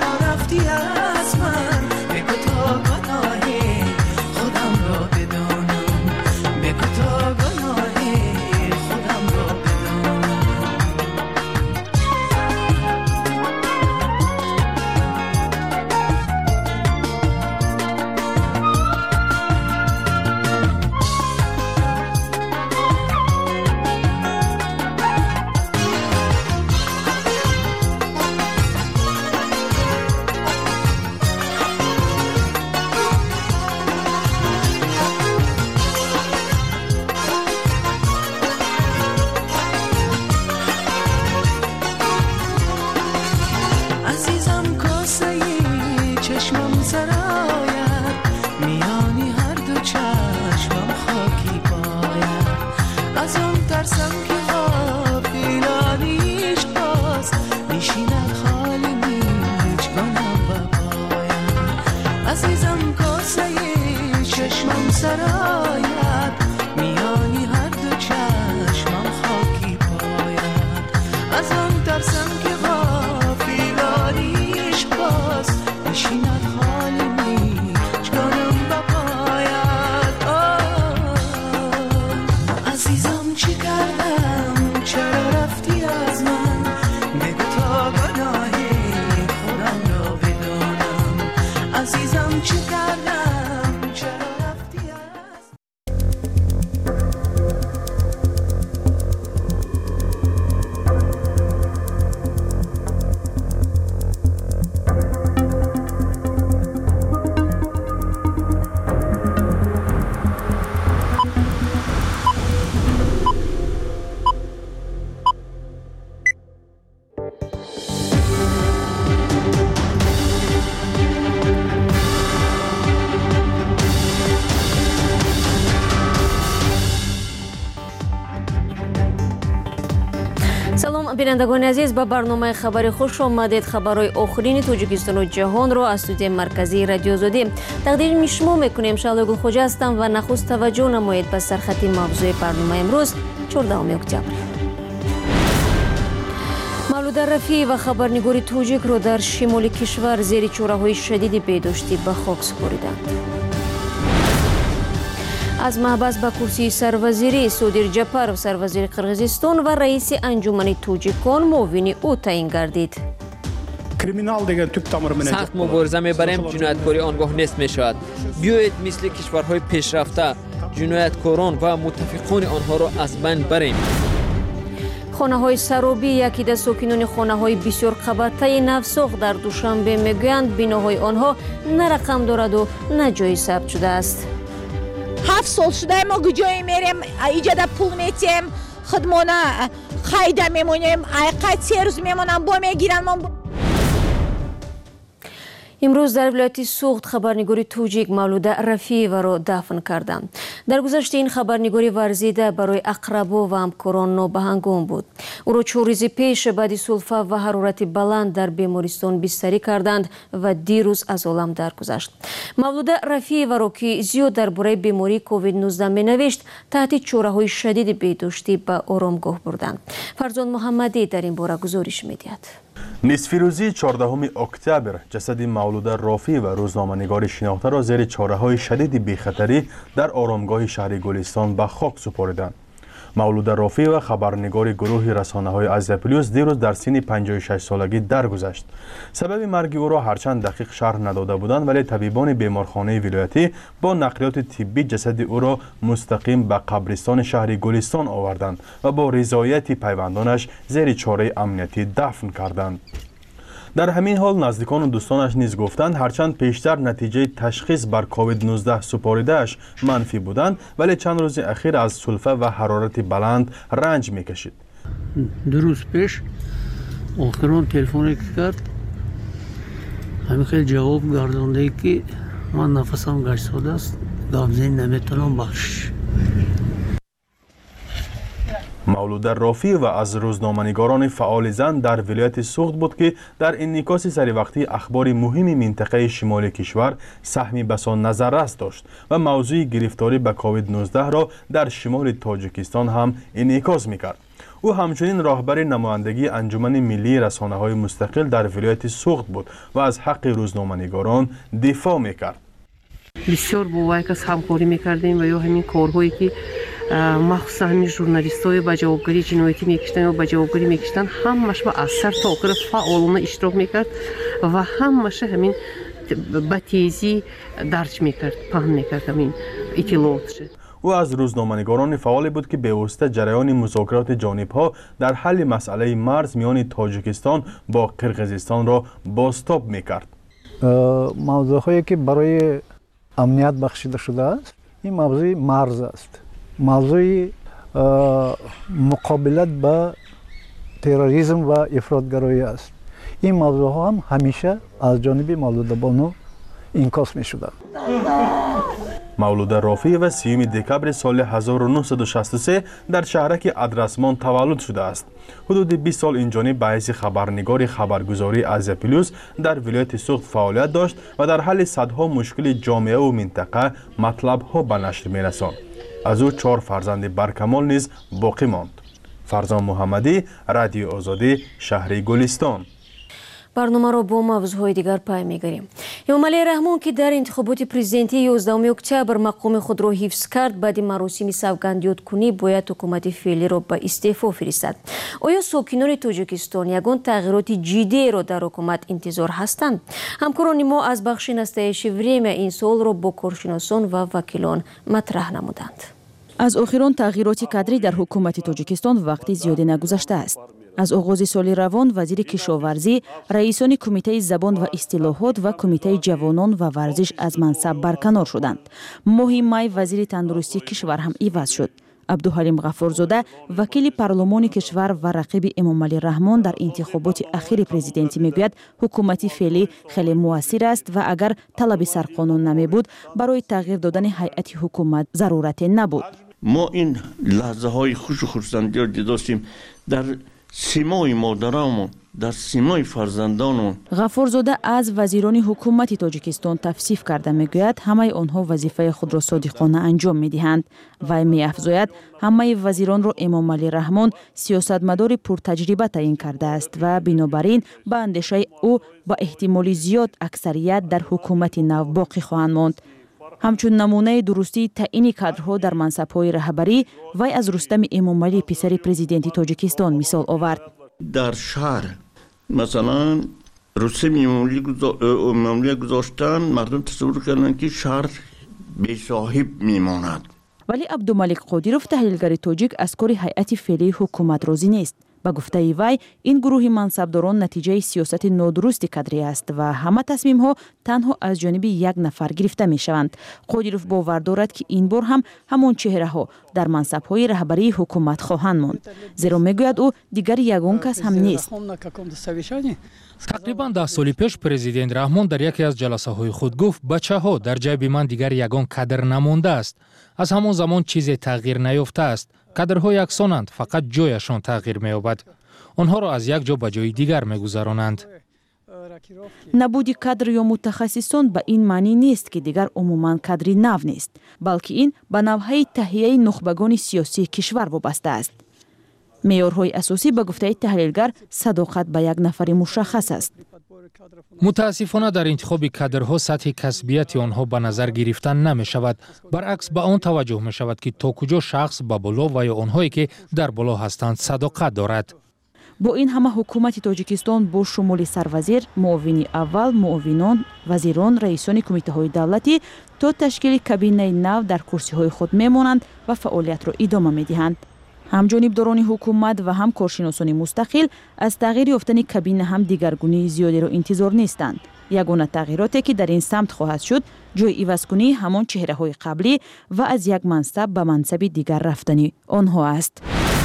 آید میانی هر دو چشمم خاکی پاید از آن ترسم که غافلانیش باز نشیند خالی میچگانم بپاید عزیزم چی کردم چرا رفتی از من بگو تا گناهی خودم را بدانم عزیزم چی کردم چرا رفتی از салом бинандагони азиз ба барномаи хабари хуш омадед. хабарҳои охирини тоҷикистону ҷаҳонро аз студияи марказии радиои озодӣ тақдими шумо мекунем. шаҳло хуҷа ҳастам ва нахуст таваҷҷӯҳ намоед ба сархати мавзӯи барномаи имрӯз 14 октябр. мавлуда рафиева хабарнигори тоҷикро дар шимоли кишвар зери чораҳои шадиди бедоштӣ ба хок супориданд. аз маҳбас ба курсии сарвазирӣ Содир Ҷапаров сарвазири Қирғизистон ва раиси анҷумани тоҷикон муовини ӯ таъин гардид. сахт мубориза мебарем, ҷинояткорӣ он гоҳ нест мешавад. биёед мисли кишварҳои пешрафта ҷинояткорон ва муттафиқони онҳоро аз байн барем. хонаҳои саробӣ якида сокинони хонаҳои бисёрқабаттаи навсох дар душанбе мегӯянд биноҳои онҳо на рақам дораду на ҷои сабт шудааст. 7 сол шудаем мо гуҷое мерем иҷода пул метем хидмона хайда мемонем айқай 3 рӯз мемонам бо мегиранд мо. имрӯз дар вилояти суғд хабарнигори тоҷик Мавлуда Рафиеваро дафн карданд. дар гузашта ин хабарнигори варзида барои ақрабо ва ҳамкорон нобаҳангум буд. ӯро 4 рӯзи пеш баъди сулфа ва ҳарорати баланд дар бемористон бистарӣ карданд ва дирӯз аз олам даргузашт. Мавлуда Рафиеваро ки зиёд дар бораи бемории COVID-19 менавишт, таҳти чораҳои шадиди бедоштӣ ба оромгоҳ бурданд. Фарзон Муҳаммадӣ дар ин бора гузориш медиҳад. нисфирӯзии 14 октябр ҷасади Мавлуда Рафиева рӯзноманигори шинохтаро зери чораҳои шадиди бехатарӣ дар оромгоҳи шаҳри Гулистон ба хок супориданд. Мавлуда Рафиева хабарнигори гурӯҳи расонаҳои Азия Плюс дирӯз дар синни 56 солагӣ даргузашт. сабаби марги ӯро ҳарчанд дақиқ шарҳ надода буданд, вале табибони беморхонаи вилоятӣ бо нақлиёти тиббӣ ҷасади ӯро мустақим ба қабристони шаҳри Гулистон оварданд ва бо ризояти пайвандонаш зери чораи амниятӣ дафн карданд. дар ҳамин ҳол наздикону дӯстонаш низ гуфтанд, ҳарчанд пештар натиҷаи ташхис бар COVID-19 супоридааш манфӣ буданд, вале чанд рӯзи ахир аз сулфа ва ҳарорати баланд ранҷ мекашид. 2 рӯз пеш охирон телефоне кард, ҳамин хел ҷавоб гардонда ки ман нафасам гашсодааст, гапзанӣ наметавонам бахшиш. Мавлуда Рафиева аз рӯзноманигорони фаъоли зан дар вилояти суғд буд ки дар инъикоси саривақтии ахбори муҳими минтақаи шимоли кишвар саҳми басон назаррас дошт ва мавзӯи гирифторӣ ба COVID-19-ро дар шимоли Тоҷикистон ҳам инъикос мекард. ӯ ҳамчунин роҳбари намояндагии анҷумани миллии расонаҳои мустақил дар вилояти суғд буд ва аз ҳаққи рӯзноманигорон дифоъ мекард. бисёр бо вай кас ҳамкорӣ мекардем ва ё ҳамин корҳое ки махсусан ҳамин журналистҳое ба ҷавобгарӣ ҷиноятӣ мекиштанд ё ба ҷавобгарӣ мекиштанд, ҳамаша аз сар то охир фаъолона иштирок мекард ва ҳамаша ҳамин ба тезӣ дарҷ мекард, паҳн мекард ҳамин иттилоотша. ӯ аз рӯзноманигорони фаъоле буд ки бевосита ҷараёни музокироти ҷонибҳо дар ҳалли масъалаи марз миёни Тоҷикистон бо Қирғизистонро бозтоб мекард. мавзӯъҳое ки барои амният бахшида шудааст, ин мавзӯи марз аст, мавзӯи муқобилат ба терроризм ва ифротгароӣ аст. ин мавзӯъҳо ҳам ҳамеша аз ҷониби Мавлуда Боно инкос мешуданд. مولوده رافی و 30 دکبر سال 1963 در شهرک ادرسمان تولد شده است. حدود 20 سال اینجانب به حیث خبرنگار خبرگزاری آزیا پلوس در ولایت سوخت فعالیت داشت و در حل صدها مشکل جامعه و منطقه مطلب‌ها به نشر می‌رساند. از او 4 فرزند برکمال نیز باقی ماند. فرزان محمدی، رادیو آزادی، شهر گلستان. برنامه را با موضوعهای دیگر پای می‌گیریم. امامعلی رحمان که در انتخابات پرزیدنتی 11 اکتبر مقام خود را حفظ کرد، بعد مراسم سوگندیادکنی باید حکومت فعلی را به استعفا فرستد. آیا ساکنان تاجیکستان یگان تغییرات جدی را در حکومت انتظار هستند؟ همکاران ما از بخش نستایش وریم این سال را با کارشناسان و وکیلان مطرح نمودند. از آخرین تغییرات کادری در حکومت تاجیکستان وقتی زیادی نگذشته است. از آغاز سال روان وزیر کشاورزی، رئیسان کمیته زبان و اصطلاحات و کمیته جوانان و ورزش از منصب برکنار شدند. ماه می وزیر تندرستی کشور هم عوض شد. عبدالحلیم غفورزاده وکیل پارلمان کشور و رقیب امامعلی رحمان در انتخابات اخیر پرزیدنتی میگوید حکومت فعلی خیلی موثر است و اگر طلب سرقانون نمی بود برای تغییر دادن هیئت حکومت ضرورت نبود. ما این لحظه های خوش و خرسندی را داشتیم در سیمای مادرامون، در سیمای فرزندانون. غفورزاده از وزیران حکومت تاجیکستان تفسیف کرده میگوید همه آنها وظیفه خود را صادقانه انجام میدهند و میافزاید همه وزیران را امامعلی رحمان سیاستمدار پرتجربه تعیین کرده است و بنابراین به اندیشه او با احتمال زیاد اکثریت در حکومت نو باقی خواهند ماند. همچون نمونه درستی تعیین کادرها در منصب‌های رهبری وی از رستم امامعلی پسر پرزیدنتی تاجیکستان مثال آورد. در شهر مثلا رستم امامعلی گذاشتن، مردم تصور کردند که شهر بی صاحب میماند. ولی عبدالملک قادیروف تحلیلگر تاجیک از کار هیئت فعلی حکومت راضی نیست. با گفته وی این گروه منصبداران نتیجه سیاست نادرست کادری است و همه تصمیم ها تنها از جانب یک نفر گرفته می شوند. قادیروف باور دارد که این بار هم همان چهره ها در منصب های رهبری حکومت خواهند ماند. زیرا میگوید او دیگر یگان کس هم نیست. تقریبا 10 سال پیش پرزیدنت رحمان در یکی از جلسه های خود گفت بچه ها در جیب من دیگر یگان کادر نمانده است. از همان زمان چیزی تغییر نیافته است. کادرها یکسانند، فقط جایشان تغییر می‌یابد. آنها را از یک جا به جای دیگر می‌گذرانند. نبود کادر یا متخصصان به این معنی نیست که دیگر عموماً کادری نو نیست، بلکه این به نوعی تهیه نخبگان سیاسی کشور وابسته است. معیارهای اساسی به گفته تحلیلگر صداقت به یک نفر مشخص است. متاسفانه در انتخاب کادرها سطح کسبیت آنها به نظر گرفتن نمی شود. برعکس به آن توجه می شود که تا کجا شخص به بالا و یا آنهایی که در بالا هستند صداقت دارد. با این همه حکومت تاجیکستان با شمول سروزیر، معاون اول، معاونان، وزیران، رئیسان کمیته های دولتی تا تشکیل کابینه نو در کرسی های خود می مانند و فعالیت را ادامه می دهند. هم جانبداران حکومت و هم کارشناسان مستقل از تغییر یافتن کابینه هم دیگرگونی زیادی را انتظار نیستند. یگانه تغییراتی که در این سمت خواهد شد جای عوض‌کنی همان چهره های قبلی و از یک منصب به منصب دیگر رفتنی آنها است.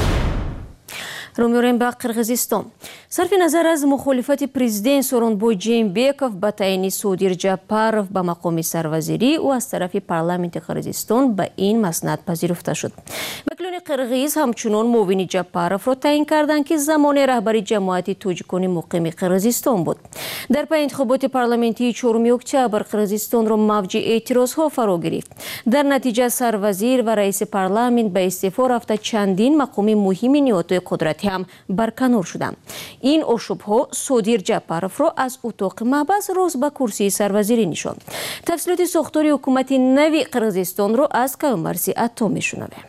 رو می‌ریم به قرغیزستان. صرف نظر از مخالفت پرزیدنت سورونبوی جیمبکوف به تعیین سودیر جاپاروف به مقام سروزیری او از طرف پارلمانت قرغیزستان به این مسند پذیرفته شد. وکیلان قرغیز همچنان معاون جاپاروف را تعیین کردند که زمان رهبری جماعت توجیکان مقیم قرغیزستان بود. در پی انتخابات پارلمانتی 4 اکتبر قرغیزستان را موج اعتراضها فرا گرفت. در نتیجه سروزیر و رئیس پارلمان به استعفا رفته چندین مقام مهم نیروهای قدرتی هم برکنار شدند. این آشوب‌ها سودیر جاپاروف را از اتاق محبس روز به کرسی سروزیری نشاند. تفصیلات ساختار حکومت نوی قرغیزستان را از کامرسی عطا می‌شنویم.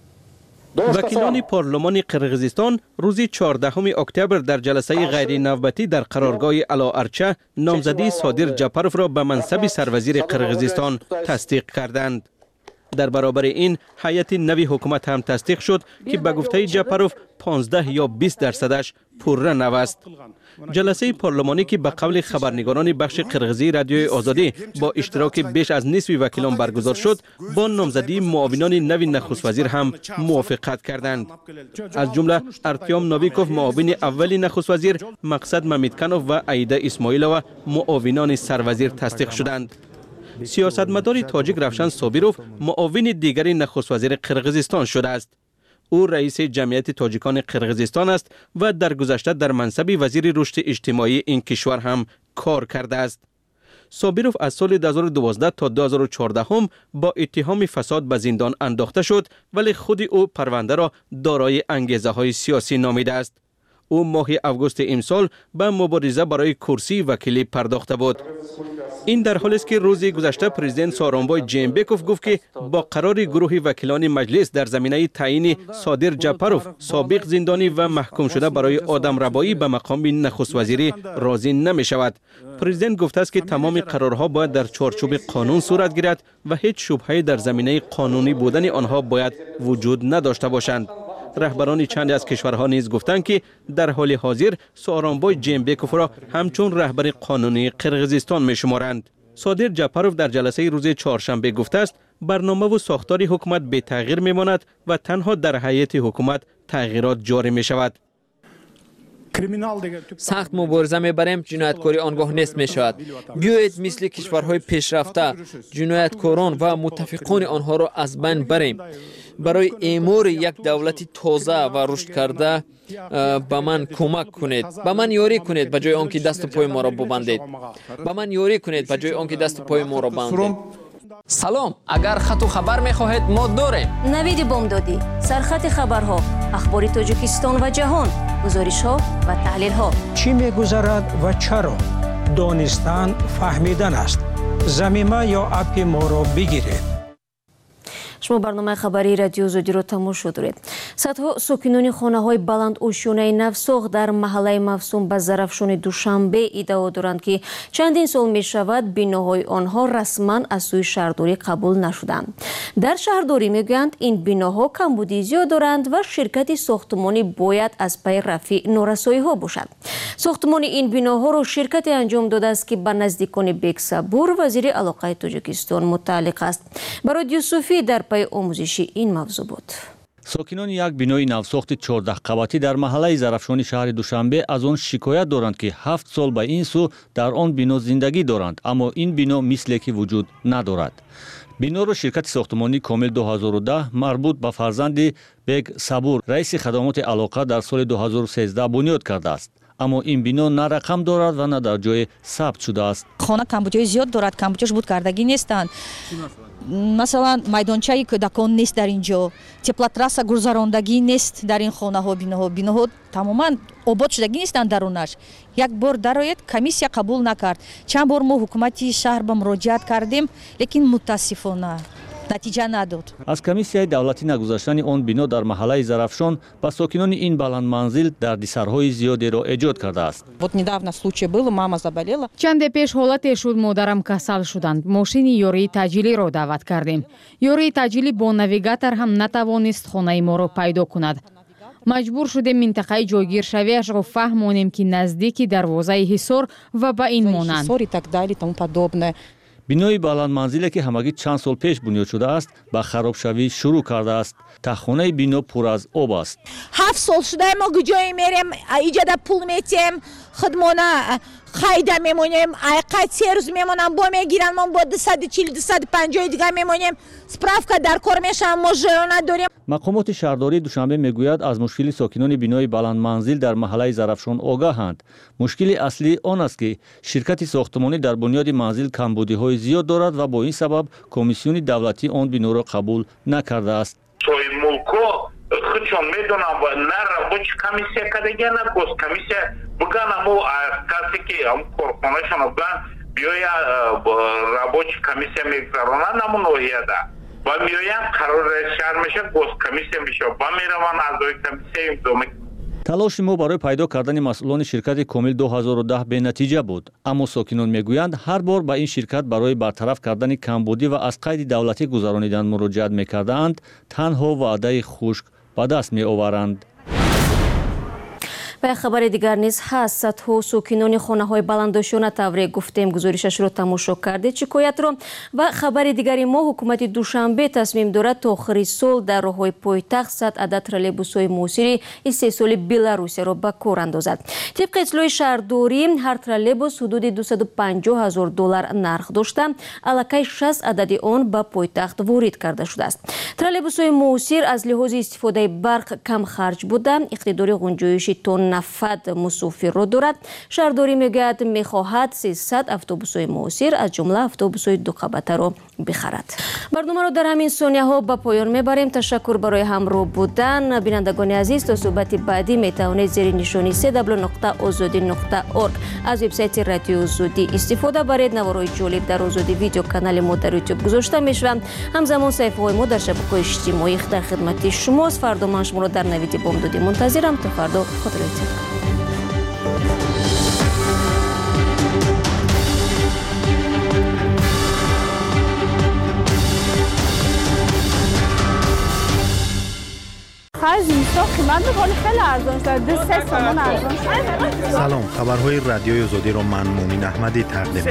وکیلان پارلمان قرغیزستان روز 14 اکتبر در جلسه غیر نوبتی در قرارگاه الاارچه نامزدی سودیر جاپاروف را به منصب سروزیر قرغیزستان تصدیق کردند. در برابر این هیئت نوی حکومت هم تصدیق شد که به گفته جاپاروف 15 یا 20% پررا نو است. جلسه پارلمانی که به قول خبرنگاران بخش قرغیزی رادیوی آزادی با اشتراک بیش از نصف وکیلان برگزار شد، با نامزدی معاونان نوی نخست وزیر هم موافقت کردند. از جمله ارتیام نویکوف معاون اولی نخست وزیر، مقصد ممیدکنوف و عیده اسماعیلووا معاونان سروزیر تصدیق شدند. سیاستمدار تاجیک روشن صابیروف معاون دیگری نخست وزیر قرقیزستان شده است. او رئیس جمعیت تاجیکان قرقیزستان است و در گذشته در منصب وزیر رشد اجتماعی این کشور هم کار کرده است. صابیروف از سال 2012 تا 2014 هم با اتهام فساد به زندان انداخته شد، ولی خود او پرونده را دارای انگیزه های سیاسی نامیده است. او ماه اوگوست امسال به مبارزه برای کرسی وکیلی پرداخته بود. این در حالی است که روز گذشته پرزیدنت سارانبای جینبکوف گفت که با قرار گروه وکیلان مجلس در زمینه تعیین صادر جعپروف سابق زندانی و محکوم شده برای آدمربایی به مقام نخست وزیری راضی نمی شود. پرزیدنت گفته است که تمام قرارها باید در چارچوب قانون صورت گیرد و هیچ شبهه‌ای در زمینه قانونی بودن آنها باید وجود نداشته باشند. رهبران چند از کشورها نیز گفتند که در حال حاضر سارانبای جینبکوف را همچون رهبر قانونی قرقیزستان می‌شمارند. صادر جعپروف در جلسه روز چهارشنبه گفته است برنامه و ساختار حکومت به تغییر می‌ماند و تنها در هیئت حکومت تغییرات جاری می‌شود. سخت مبارزه میبریم، جنایتکاری آنگاه نیست میشود. بیایید مثل کشورهای پیشرفته جنایتکاران و متفقان آنها را از بین بریم. برای اعمار یک دولت تازه و رشد کرده به من کمک کنید. به من یاری کنید به جای آنکه دست و پای ما را ببندید. به من یاری کنید به جای آنکه دست و پای ما را ببندید. سلام، اگر خط و خبر میخواهید ما داریم. نوید بامدادی، سرخط خبرها، اخبار تاجیکستان و جهان، گزارش‌ها و تحلیل‌ها. چی می‌گذرد و چرا؟ دانستن فهمیدن است. ضمیمه یا اپ ما را بگیرید. شما برنامه خبری رادیو آزادی را تماشا دارید. صدها ساکنان خانه‌های بلند اوشونه نفساخ در محله موسوم به ظرفشان دوشنبه ادعا دارند که چندین سال می‌شود بناهای آنها رسما از سوی شهرداری قبول نشدند. در شهرداری میگویند این بناها کمبودی زیاد دارند و شرکت ساختمانی باید از پی رفع نارسایی‌ها باشد. ساختمان این بناها را شرکت انجام داده است که به نزدیکان بیگ صبور وزیر علاقه تاجیکستان متعلق است. برای یوسفی در پای آموزشی این موضوع بود. ساکنان یک بنای نوساخت 14 قباتی در محله ظرفشان شهر دوشنبه از آن شکایت دارند که 7 سال به این سو در آن بنا زندگی دارند، اما این بنا مثل که وجود ندارد. بنا را شرکت ساختمانی کامل 2010 مربوط به فرزند بیگ صبور رئیس خدمات علاقه در سال 2013 بنیاد کرده است. اما این بنا نه رقم دارد و نه در جای ثبت شده است. خانه کمبودی زیاد دارد، کمبودیش بود کردگی نیستند. مثلا майдончаи кӯдакон нест дар инҷо, теплотрасса гузарондагӣ нест дар ин хонаҳо, биноҳо тамоман обод шудагӣ нестанд дарунаш. як бор дарояд комиссия қабул накард. чанд бор мо ҳукумати шаҳр ба муроҷиат кардем, лекин мутаассифона натиҷа надод. аз комиссияи давлатӣ нагузаштани он бино дар маҳаллаи зарафшон ба сокинони ин баландманзил дардисарҳои зиёдеро эҷод кардааст. Вот недавно случай был, мама заболела. чанде пеш ҳолате шуд модарам касал шуданд. мошини ёрии таъҷилиро даъват кардем. ёрии таъҷилӣ бо навигатор ҳам натавонист хонаи моро пайдо кунад. маҷбур шудем минтақаи ҷойгиршавиашро фаҳмонем ки наздики дарвозаи ҳисор ва ба ин монанд. бинои баландманзиле ки ҳамагӣ чанд сол пеш бунёд шудааст ба харобшавӣ шурӯъ кардааст. таххонаи бино пур аз об аст. 7 сол шудаем мо гуҷое мерем, иҷода пул метем, хидмона хайда мемонем, айқат 3 рӯз мемонам, бо мегиранд, мо бо 240-250 дига мемонем, справка дар кор мешавам, мо жӯё надорем. мақомоти шаҳрдории душанбе мегӯяд аз мушкили сокинони бинои баландманзил дар маҳаллаи зарафшон огаҳанд. мушкили аслӣ он аст ки ширкати сохтмонӣ дар бунёди манзил камбудиҳои зиёд дорад ва бо ин сабаб комиссиони давлатӣ он биноро қабул накардааст. соҳибмулко худшон медонам на рабочий комиссия кардагия на госкомиссия бигана мо касе ки корхонашоно биган биёя рабочий комиссия мегузаронад наму ноҳияда ва миёянд қарори шаҳр мешавад госкомиссия мешавад ва мераванд аъзои комиссия имзо. талоши мо барои пайдо кардани масъулони ширкати комил 2010 бенатиҷа буд, аммо сокинон мегӯянд ҳар бор ба ин ширкат барои бартараф кардани камбудӣ ва аз қайди давлатӣ гузаронидан муроҷиат мекардаанд, танҳо ваъдаи хушк ба даст меоваранд. و خبر دیگر نیز هست. صدها ساکنان خانه‌های بلندشانه тавре گفتیم گزارشش را تماشا کردید شکایت را. و خبر دیگری ما حکومت دوشنبه تصمیم دارد تا آخر سال در راه‌های پایتخت 100 عدد ترولبوس‌های موثر استحصال بلاروسی را به کار اندازد. طبق اطلاع شهرداری هر ترولبوس حدود $250,000 نرخ داشته، الکی 60 عدد آن به پایتخت وارد کرده شده است. ترولبوس‌های موثر از لحاظ استفاده برق کم خرج بوده، اقتدار گنجایش تا 90 مسافر را دارد. شهرداری میگوید میخواهد 300 اتوبوس‌های موثر از جمله اتوبوس‌های دو قبطه را بخرد. برنامه را در همین ثانیه‌ها به پایان میبریم. تشکر برای همراه بودن. بینندگان عزیز، تا صحبت بعدی میتوانید زیر نشانی www.azadi.org از وبسایت رادیو آزادی استفاده برید. نوارهای جالب در آزادی ویدیو کانال ما در یوتیوب گذاشته میشوند. همزمان صفحه‌های ما در شبکه‌های اجتماعی در خدمت شماست. فردا من شما را در نوید بامدادی منتظرم. تا فردا خدا نگهدار. زمستان قیمت می‌کنه خیلی ارزان شده. 3 تومان ارزان شده. سلام، خبرهای رادیوی آزادی را من مومن احمدی تقدیم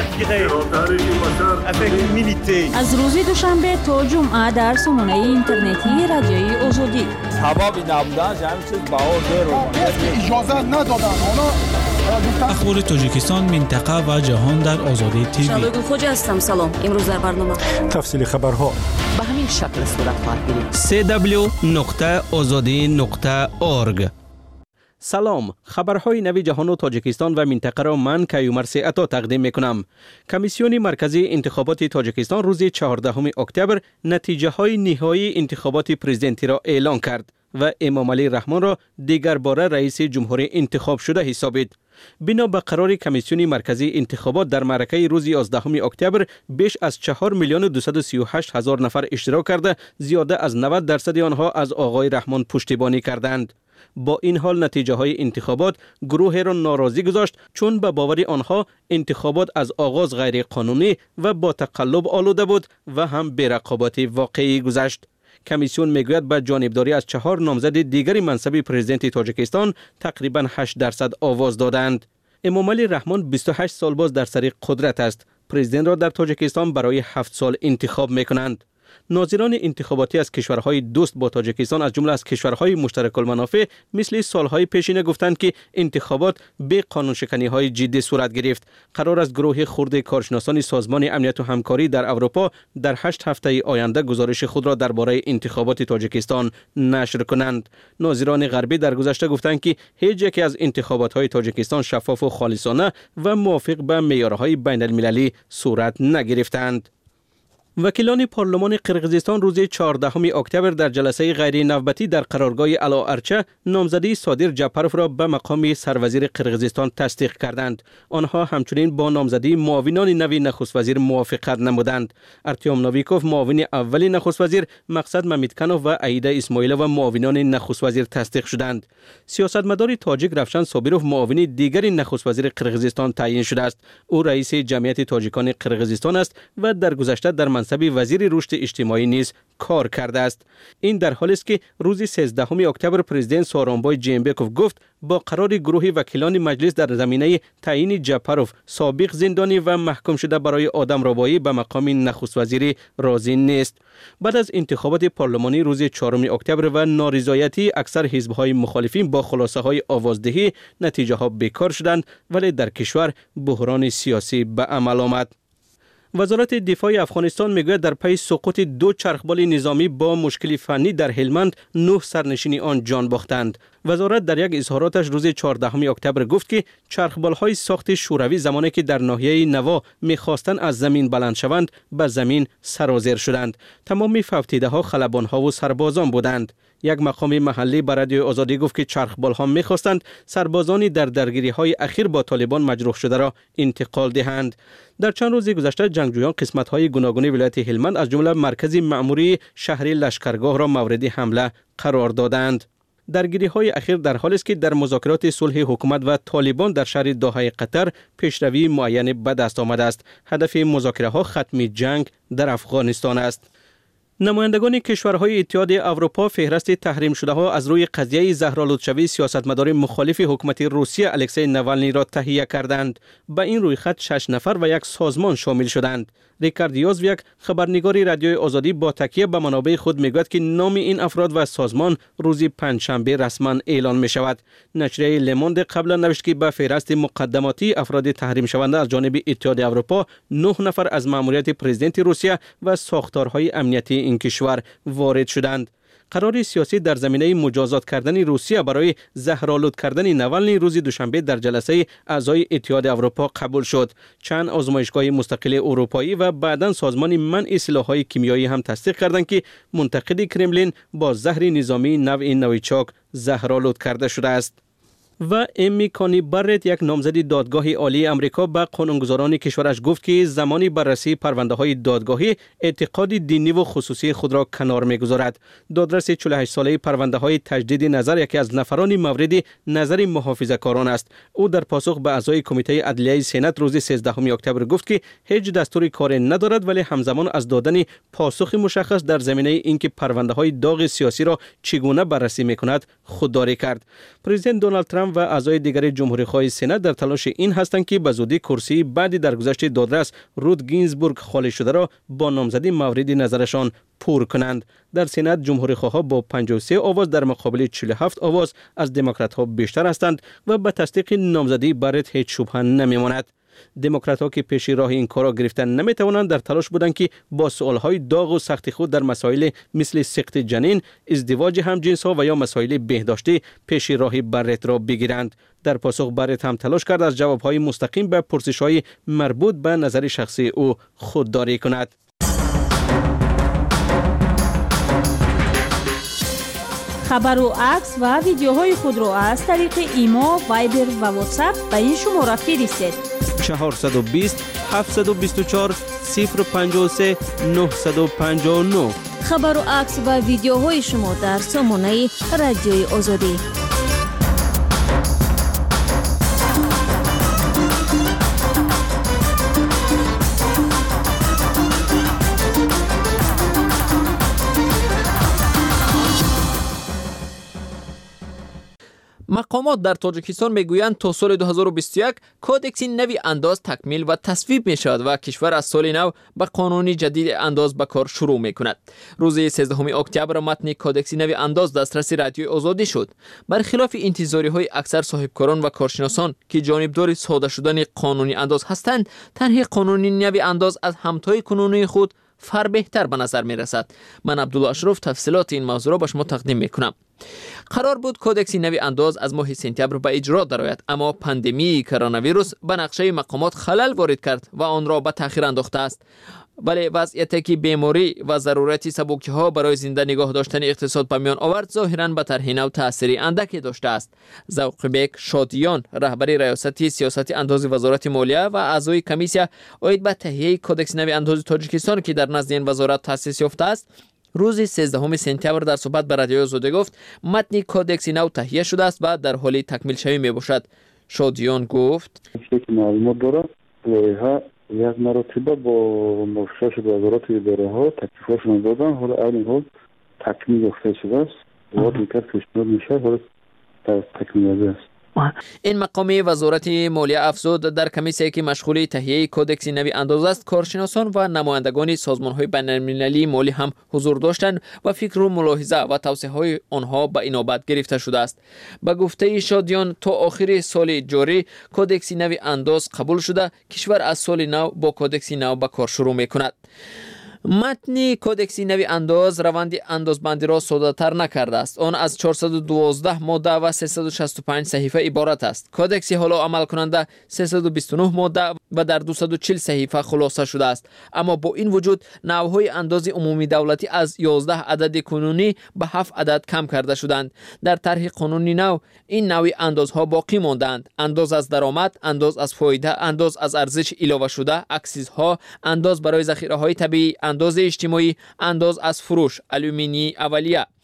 می‌کنم. از روز دوشنبه تا جمعه در سامانه اینترنتی رادیوی آزادی. حبابی نبودن همین چیز باور اجازه ندادن. اخبار تاجیکستان، منطقه و جهان در آزادی تیوی. شالوی خوج هستم. سلام. امروز در برنامه تفصیل خبرها به همین شکل صورت خواهد گرفت. www.azadi.org. سلام، خبرهای نوی جهان و تاجیکستان و منطقه را من کیومرث عطا تقدیم میکنم. کمیسیون مرکزی انتخابات تاجیکستان روز 14 اکتبر نتیجه های نهایی انتخابات پرزیدنتی را اعلان کرد و امام علی رحمان را دیگر باره رئیس جمهوری انتخاب شده حسابید. بنا به قرار کمیسیون مرکزی انتخابات در معرکه روز 11 اکتبر بیش از 4,238,000 نفر اشتراک کرده، زیاده از 90% آنها از آقای رحمان پشتیبانی کردند. با این حال نتیجه های انتخابات گروه را ناراضی گذاشت، چون به باور آنها انتخابات از آغاز غیر قانونی و با تقلب آلوده بود و هم بی‌رقابت واقعی گذشت. کمیسیون میگوید به جانبداری از 4 نامزد دیگری منصب پرزیدنت تاجیکستان تقریبا 8% آواز دادند. امام علی رحمان 28 سال باز در سر قدرت است. پرزیدنت را در تاجیکستان برای 7 سال انتخاب میکنند. ناظران انتخاباتی از کشورهای دوست با تاجیکستان از جمله از کشورهای مشترک المنافع مثل سالهای پیشین گفتند که انتخابات به قانون شکنی های جدی صورت گرفت. قرار است گروه خرد کارشناسان سازمان امنیت و همکاری در اروپا در 8 هفته آینده گزارش خود را درباره انتخابات تاجیکستان نشر کنند. ناظران غربی در گذشته گفتند که هیچ یک از انتخابات های تاجیکستان شفاف و خالصانه و موافق به معیارهای بین المللی صورت نگرفتند. وکیلان پارلمان قرقیزستان روز 14 اکتبر در جلسه غیر نوبتی در قرارگاه الاارچه نامزدی صادر جعپروف را به مقام سروزیر قرقیزستان تصدیق کردند. آنها همچنین با نامزدی معاونان نوی نخست وزیر موافقت نمودند. ارتیوم نویکوف معاون اول نخست وزیر، مقصد ممیدکنوف و عیده اسماعیلوف و معاونان نخست وزیر تصدیق شدند. سیاستمدار تاجیک رفشن صابروف معاون دیگر نخست وزیر قرقیزستان تعیین شده است. او رئیس جمعیت تاجیکان قرقیزستان است و در گذشته در منصب وزیر رشد اجتماعی نیز کار کرده است. این در حالی است که روز 13 اکتبر پرزیدنت سورونبای جینبکوف گفت با قرار گروه وکیلان مجلس در زمینه تعیین جعپروف سابق زندانی و محکوم شده برای آدمربایی به مقام نخست وزیری راضی نیست. بعد از انتخابات پارلمانی روز 4 اکتبر و نارضایتی اکثر حزب‌های مخالفین با خلاصه‌های آوازدهی، نتیجه ها بیکار شدند، ولی در کشور بحران سیاسی به عمل آمد. وزارت دفاع افغانستان میگوید در پی سقوط 2 چرخبال نظامی با مشکل فنی در هلمند 9 سرنشین آن جان باختند. وزارت در یک اظهاراتش روز 14 اکتبر گفت که چرخبال‌های ساخت شوروی زمانی که در ناحیه نوا می‌خواستند از زمین بلند شوند به زمین سرازیر شدند. تمام فوتیده‌ها خلبان‌ها و سربازان بودند. یک مقام محلی به رادیو آزادی گفت که چرخبال‌ها می‌خواستند سربازانی در درگیری‌های اخیر با طالبان مجروح شده را انتقال دهند. در چند روز گذشته جنگجویان قسمت‌های گوناگون ولایت هلمند از جمله مرکز مأموری شهر لشکرگاه را مورد حمله قرار دادند. درگیری‌های اخیر در حالی است که در مذاکرات صلح حکومت و طالبان در شهر دوحه قطر پیشروی معین به دست آمده است. هدف مذاکره‌ها ختم جنگ در افغانستان است. نمایندگان کشورهای اتحاد اروپا فهرست تحریم شده ها از روی قضیه زهرآلودشوی سیاستمدار مخالف حکومت روسیه الکسی نوالنی را تهیه کردند. به این رویخط 6 نفر و یک سازمان شامل شدند. ریکارد یازویک خبرنگار رادیوی آزادی با تکیه به منابع خود میگوید که نام این افراد و سازمان روز پنجشنبه رسما اعلان می شود. نشریه لموند قبلا نوشت که به فهرست مقدماتی افراد تحریم شونده از جانب اتحاد اروپا 9 نفر از مأموریت پرزیدنت روسیه و ساختارهای امنیتی این کشور وارد شدند. قرار سیاسی در زمینه مجازات کردن روسیه برای زهرآلود کردن نوالنی روز دوشنبه در جلسه اعضای اتحاد اروپا قبول شد. چند آزمایشگاه مستقل اروپایی و بعداً سازمان منع سلاح‌های کیمیایی هم تصدیق کردند که منتقد کرملین با زهر نظامی نوع نویچاک زهرآلود کرده شده است. و امی کانی برت، یک نامزد دادگاه عالی امریکا، به قانونگذاران کشورش گفت که زمانی بررسی پرونده های دادگاهی اعتقاد دینی و خصوصی خود را کنار میگذارد. دادرس 48 ساله پرونده های تجدید نظر یکی از نفران مورد نظر محافظه‌کاران است. او در پاسخ به اعضای کمیته عدلیه سنا روز 13 اکتبر گفت که هیچ دستوری کار ندارد، ولی همزمان از دادن پاسخ مشخص در زمینه اینکه پرونده های داغ سیاسی را چگونه بررسی میکند خودداری کرد. پرزیدنت دونالد ترامپ و اعضای دیگر جمهوری‌خواه سنا در تلاش این هستند که به زودی کرسی بعدی درگذشت دادرس رود گینزبورگ خالی شده را با نامزدی مورد نظرشان پر کنند. در سنا جمهوری‌خواها با 53 آواز در مقابل 47 آواز از دموکرات‌ها بیشتر هستند و به تصدیق نامزدی برت هیچ شبهه نمی‌ماند. دموکرات‌ها که پیش راه این کار را گرفتن نمی‌توانند در تلاش بودند که با سوال‌های داغ و سخت خود در مسائل مثل سقط جنین، ازدواج همجنس‌ها و یا مسائل بهداشتی پیش راه برت را بگیرند. در پاسخ برت هم تلاش کرد از جواب‌های مستقیم به پرسش‌های مربوط به نظر شخصی او خودداری کند. خبر و عکس و ویدیوهای خود را از طریق ایما، وایبر و واتساپ به این شماره فرستید: 420 724 053 959. خبر و عکس و ویدیوهای شما در سامانه رادیوی آزادی. مقامات در تاجیکستان میگویند تا سال 2021 کودکس نوی انداز تکمیل و تصویب می شود و کشور از سال نو به قانون جدید انداز به کار شروع می کند. روز 13 اکتبر متن کودکس نوی انداز دسترس رادیوی آزادی شد. برخلاف انتظاری های اکثر صاحبکاران و کارشناسان که جانبدار ساده شدن قانونی انداز هستند، تنها قانون نوی انداز از همتای کنونی خود فر بهتر به نظر می رسد. من عبدالله اشرف تفصیلات این موضوع را به شما تقدیم می کنم. قرار بود کودکس نوی انداز از ماه سپتامبر به اجرا درآید، اما پاندمی کرونا ویروس به نقشه مقامات خلل وارد کرد و آن را به تأخیر انداخته است. ولی وضعیتی که بیماری و ضرورت سبوکی ها برای زنده نگاه داشتن اقتصاد به میان آورد ظاهراً به طرح نو تأثیری اندکی داشته است. ذوقبک شادیان، رهبر ریاست سیاست انداز وزارت مالیه و اعضای کمیسیون اید به تهیه کودکس نوی انداز تاجیکستان که در نزد این وزارت تأسیس یافته است، روز 13 سپتامبر در صحبت با رادیوی آزادی گفت متن کودکس نو تهیه شده است و در حال تکمیل شوی می باشد. شادیان گفت معلومات دارد لایحه یک مرتبه با مشخص وزارت اداره ها تکلیفشون دادن، حالا این حال تکمیل یافته شده است. وقتی که پیشنهاد میشه حالا تکمیل است. این مقام وزارت مالیه افزود در کمیسیونی که مشغول تهیه کودکس نوی انداز است، کارشناسان و نمایندگان سازمان‌های بین‌المللی مالی هم حضور داشتند و فکر و ملاحظه و توصیه‌های آنها به اینابت گرفته شده است. به گفته شادیان تا آخر سال جاری کودکس نوی انداز قبول شده، کشور از سال نو با کودکس نو به کار شروع می‌کند. متن کودکس نوی انداز روند اندازبندی را ساده تر نکرده است. آن از 412 ماده و 365 صحیفه عبارت است. کودکس حالا عمل کننده 329 ماده و در 240 صحیفه خلاصه شده است. اما با این وجود نوعهای انداز عمومی دولتی از 11 عدد کنونی به 7 عدد کم کرده شدند. در طرح قانونی نو این نوع اندازها باقی ماندند: انداز از درآمد، انداز از فایده، انداز از ارزش اضافه شده، اکسیزها، انداز برای ذخیره های طبیعی، انداز اجتماعی، انداز از فروش، آلومینی اولیه.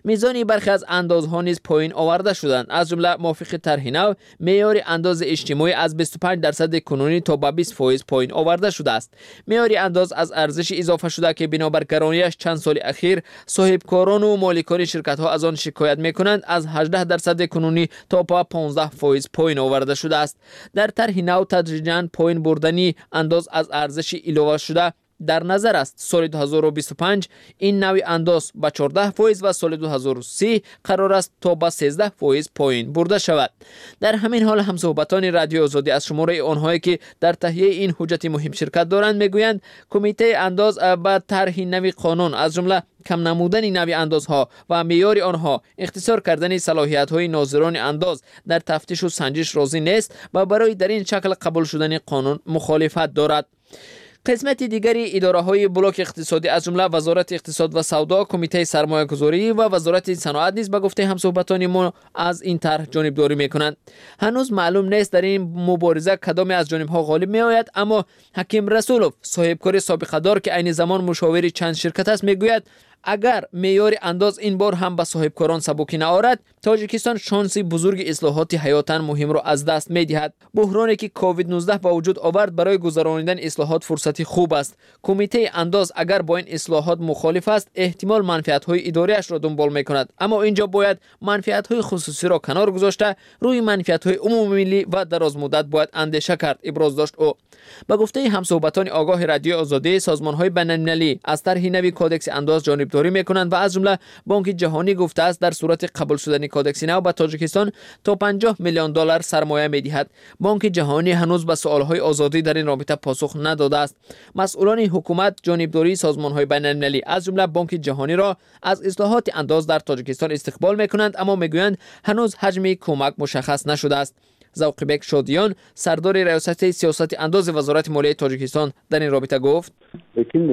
میزان برخی از اندازها نیز پایین آورده شدند. از جمله موافق طرح نو معیار انداز اجتماعی از 25% کنونی تا به 20% پایین آورده شده است. معیار انداز از ارزش اضافه شده که بنابر گرانیش چند سال اخیر صاحبکاران و مالکان شرکت ها از آن شکایت میکنند از 18% کنونی تا به 15% پایین آورده شده است. در طرح نو تدریجاً پایین بردنی انداز از ارزش علاوه شده در نظر است. سال 2025 این نوع انداز به 14% و سال 2030 قرار است تا به 13% پایین برده شود. در همین حال همصحبتان رادیو آزادی از شماره آنهایی که در تهیه این حجت مهم شرکت دارند میگویند کمیته انداز به طرح نوع قانون از جمله کم نمودن نوع اندازها و معیار آنها، اختصار کردن صلاحیت‌های ناظران انداز در تفتیش و سنجش راضی نیست و برای در این شکل قبول شدن قانون مخالفت دارد. قسمت دیگری اداره‌های بلاک اقتصادی از جمله وزارت اقتصاد و سودا، کمیته سرمایه‌گذاری و وزارت صنعت نیز به گفته همصحبتان ما از این طرح جانبداری می‌کنند. هنوز معلوم نیست در این مبارزه کدام از جانب‌ها غالب می‌آید، اما حکیم رسولوف صاحبکار سابقه دار که عین زمان مشاور چند شرکت است میگوید اگر معیار انداز این بار هم به صاحبکاران سبکی نآورد، تاجیکستان شانس بزرگ اصلاحات حیاتاً مهم را از دست می‌دهد. بحرانی که کووید 19 به وجود آورد برای گذرانیدن اصلاحات فرصتی خوب است. کمیته انداز اگر با این اصلاحات مخالف است، احتمال منفعت‌های اداریش را دنبال می‌کند، اما اینجا باید منفعت‌های خصوصی را کنار گذاشته روی منفعت‌های عمومی ملی و درازمدت باید اندیشه کرد، ابراز داشت او. به گفته همصحبتان آگاه رادیو آزادی، سازمان‌های بین‌المللی از طرح نوی کدکس انداز جانبداری می‌کنند و از جمله بانک جهانی گفته است در صورت قبول شدن کدکس نو به تاجیکستان تا $50 میلیون سرمایه می‌دهد. بانک جهانی هنوز به سوال‌های آزادی در این رابطه پاسخ نداده است. مسئولان حکومت جانبداری سازمان‌های بین‌المللی از جمله بانک جهانی را از اصلاحات انداز در تاجیکستان استقبال می‌کنند، اما می‌گویند هنوز حجم کمک مشخص نشده است. ذوقبک شادیان سردار ریاست سیاست انداز وزارت مالیه تاجیکستان در این رابطه گفت لیکن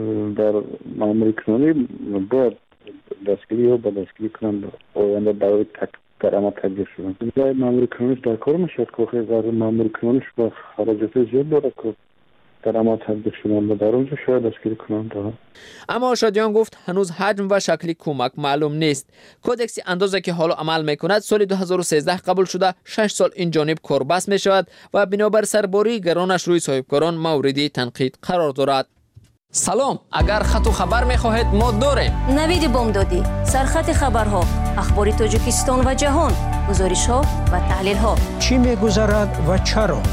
در ماموری کنی باید دستگیری و دستگیری کنند آینده برای درآمد تبدیل شدن. برای ماموری کنیش در کار میشد که در ماموری کنیش با خراجات زیاد داره که درآمد تبدیل شدن و در اونجا شاید دستگیری کنند. اما شادیان گفت هنوز حجم و شکل کمک معلوم نیست. کدکس اندازه که حالا عمل میکند سال 2013 قبول شده 6 سال این جانب کاربست می شود و بنابر سرباری گرانش روی صاحبکاران مورد تنقید قرار دارد. سلام، اگر خط و خبر میخواهید ما داریم. نوید بامدادی، سرخط خبرها، اخبار تاجیکستان و جهان، گزارش‌ها و تحلیل‌ها. چی می‌گذرد و چرا؟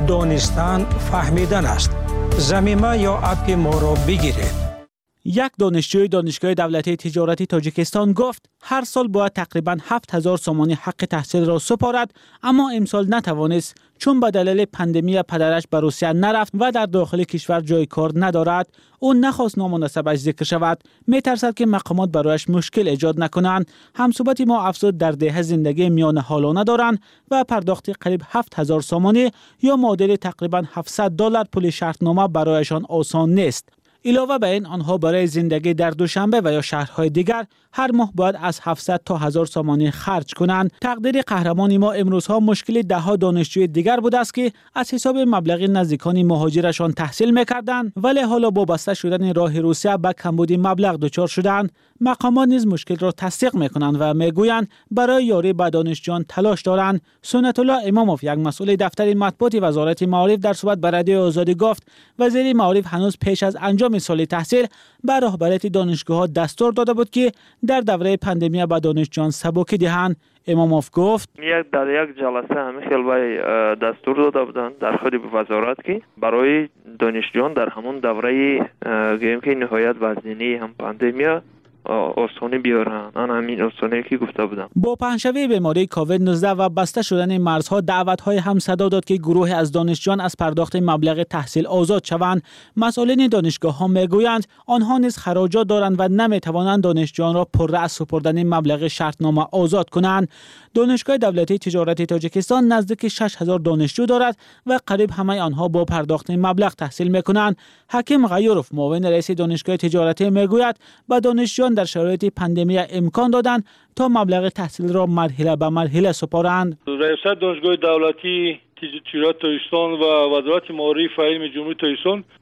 دانستن فهمیدن است. زمینه یا اپ ما را بگیرید. یک دانشجوی دانشگاه دولتی تجارتی تاجیکستان گفت هر سال باید تقریباً 7000 سومانی حق تحصیل را سپارد، اما امسال نتوانست چون به دلیل پاندمی پدرش به روسیه نرفت و در داخل کشور جای کار ندارد. او نخواست نامناسبش ذکر شود، میترسد که مقامات برایش مشکل ایجاد نکنند. همصحبت ما افزود در ده زندگی میان حالانه دارند و پرداخت قریب 7000 سومانی یا معادل تقریباً $700 پول شرطنامه برایشان آسان نیست. علاوه بر این آنها برای زندگی در دوشنبه و یا شهرهای دیگر هر ماه باید از 700 تا 1000 سومانی خرج کنند. تقدیر قهرمان ما امروزها مشکل ده ها دانشجوی دیگر بوده است که از حساب مبلغ نزدیکان مهاجرشان تحصیل می‌کردند، ولی حالا با بسته شدن راه روسیه به کمبود مبلغ دچار شدند. مقامات نیز مشکل را تصدیق می‌کنند و میگویند برای یاری به دانشجویان تلاش دارند. سنت الله اماموف، یک مسئول دفتر مطبوعات وزارت معارف، در صحبت با رادیو آزادی گفت وزیر معارف هنوز پیش از انجام سال تحصیل به رهبریت دانشگاه‌ها دستور داده بود که در دوره پاندمی به دانشجویان سبکی دهند. اماموف گفت در یک جلسه همه خیلی دستور داده بودند در خود وزارت که برای دانشجویان در همون دوره گیم که نهایت وزنی هم پاندمی آسانی بیارن. آن همین آسانی که گفته بودم. با پهنشوی بیماری کووید 19 و بسته شدن مرزها دعوت‌های هم صدا داد که گروه از دانشجویان از پرداخت مبلغ تحصیل آزاد شوند. مسئولین دانشگاه‌ها میگویند آنها نیز خراجات دارند و نمیتوانند دانشجویان را پررأس سپردن مبلغ شرطنامه آزاد کنند. دانشگاه دولتی تجارتی تاجیکستان نزدیک 6000 دانشجو دارد و قریب همه آنها با پرداخت مبلغ تحصیل میکنند. حکیم غیوروف، معاون رئیس دانشگاه تجارتی، میگوید به دانشجویان در شرایط پاندمی امکان دادند تا مبلغ تحصیل را مرحله به مرحله سپارند. رئیس دانشگاه دولتی تجارت تاجیکستان و وزارت معارف و علم جمهوری تاجیکستان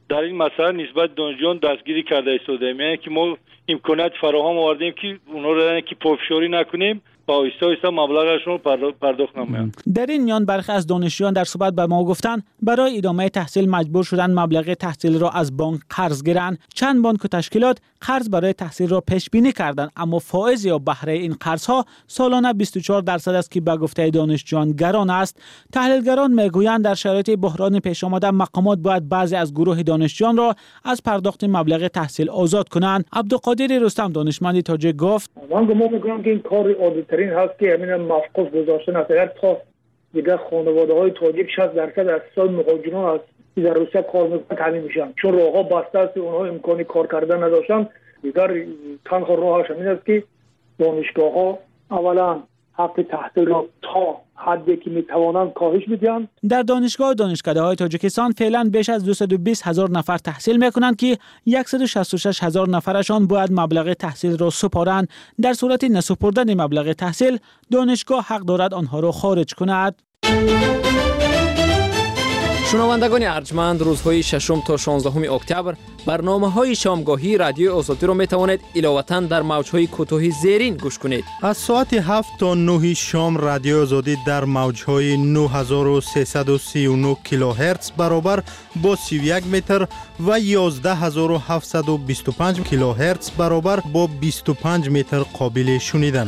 در این مسئله نسبت دانشجویان دستگیری کرده ایستادیم، یعنی که ما امکانات فراهم آوردیم که اونا را که پافشاری نکنیم و آهسته آهسته مبلغشون پرداخت نمایند. در این میان برخی از دانشجویان در صحبت به ما گفتند برای ادامه تحصیل مجبور شدن مبلغ تحصیل را از بانک قرض گیرند. چند بانک و تشکیلات قرض برای تحصیل را پیش بینی کردند، اما فائض یا بهره این قرض ها سالانه 24% است که به گفته دانشجویان گران است. تحلیلگران میگویند در شرایط بحران پیش آمده مقامات باید بعضی از گروه دانشجویان را از پرداخت مبلغ تحصیل آزاد کنند. عبدالقادر رستم دانشمند تاجیک گفت: من گمان می‌کنم که این کار عادی‌ترین هست که همین موقوف گذاشتن است. اگر تا دیگه خانواده‌های تاجیک 60% از سال مهاجران از در روسیه کار میکنن تعمین میشن، چون راه‌ها بسته است، اونها امکانی کار کردن نداشتن. دیگر تنها راهش همین است که دانشگاه‌ها اولا حق تحصیل را تا حدی که میتوانند کاهش بدهند. در دانشگاه و دانشکده‌های تاجیکستان فعلا بیش از 220,000 نفر تحصیل میکنند که 166,000 نفرشان باید مبلغ تحصیل را سپارند. در صورت نسپردن مبلغ تحصیل، دانشگاه حق دارد آنها را خارج کند. شنوندگان ارجمند، روزهای 6 تا 16 اکتبر برنامه‌های شامگاهی رادیوی آزادی را می‌توانید علاوه‌اً در موج‌های کوتاه زیرین گوش کنید. از ساعت 7 تا 9 شام رادیو آزادی در موج‌های 9339 کیلوهرتز برابر با 31 متر و 11725 کیلوهرتز برابر با 25 متر قابل شنیدن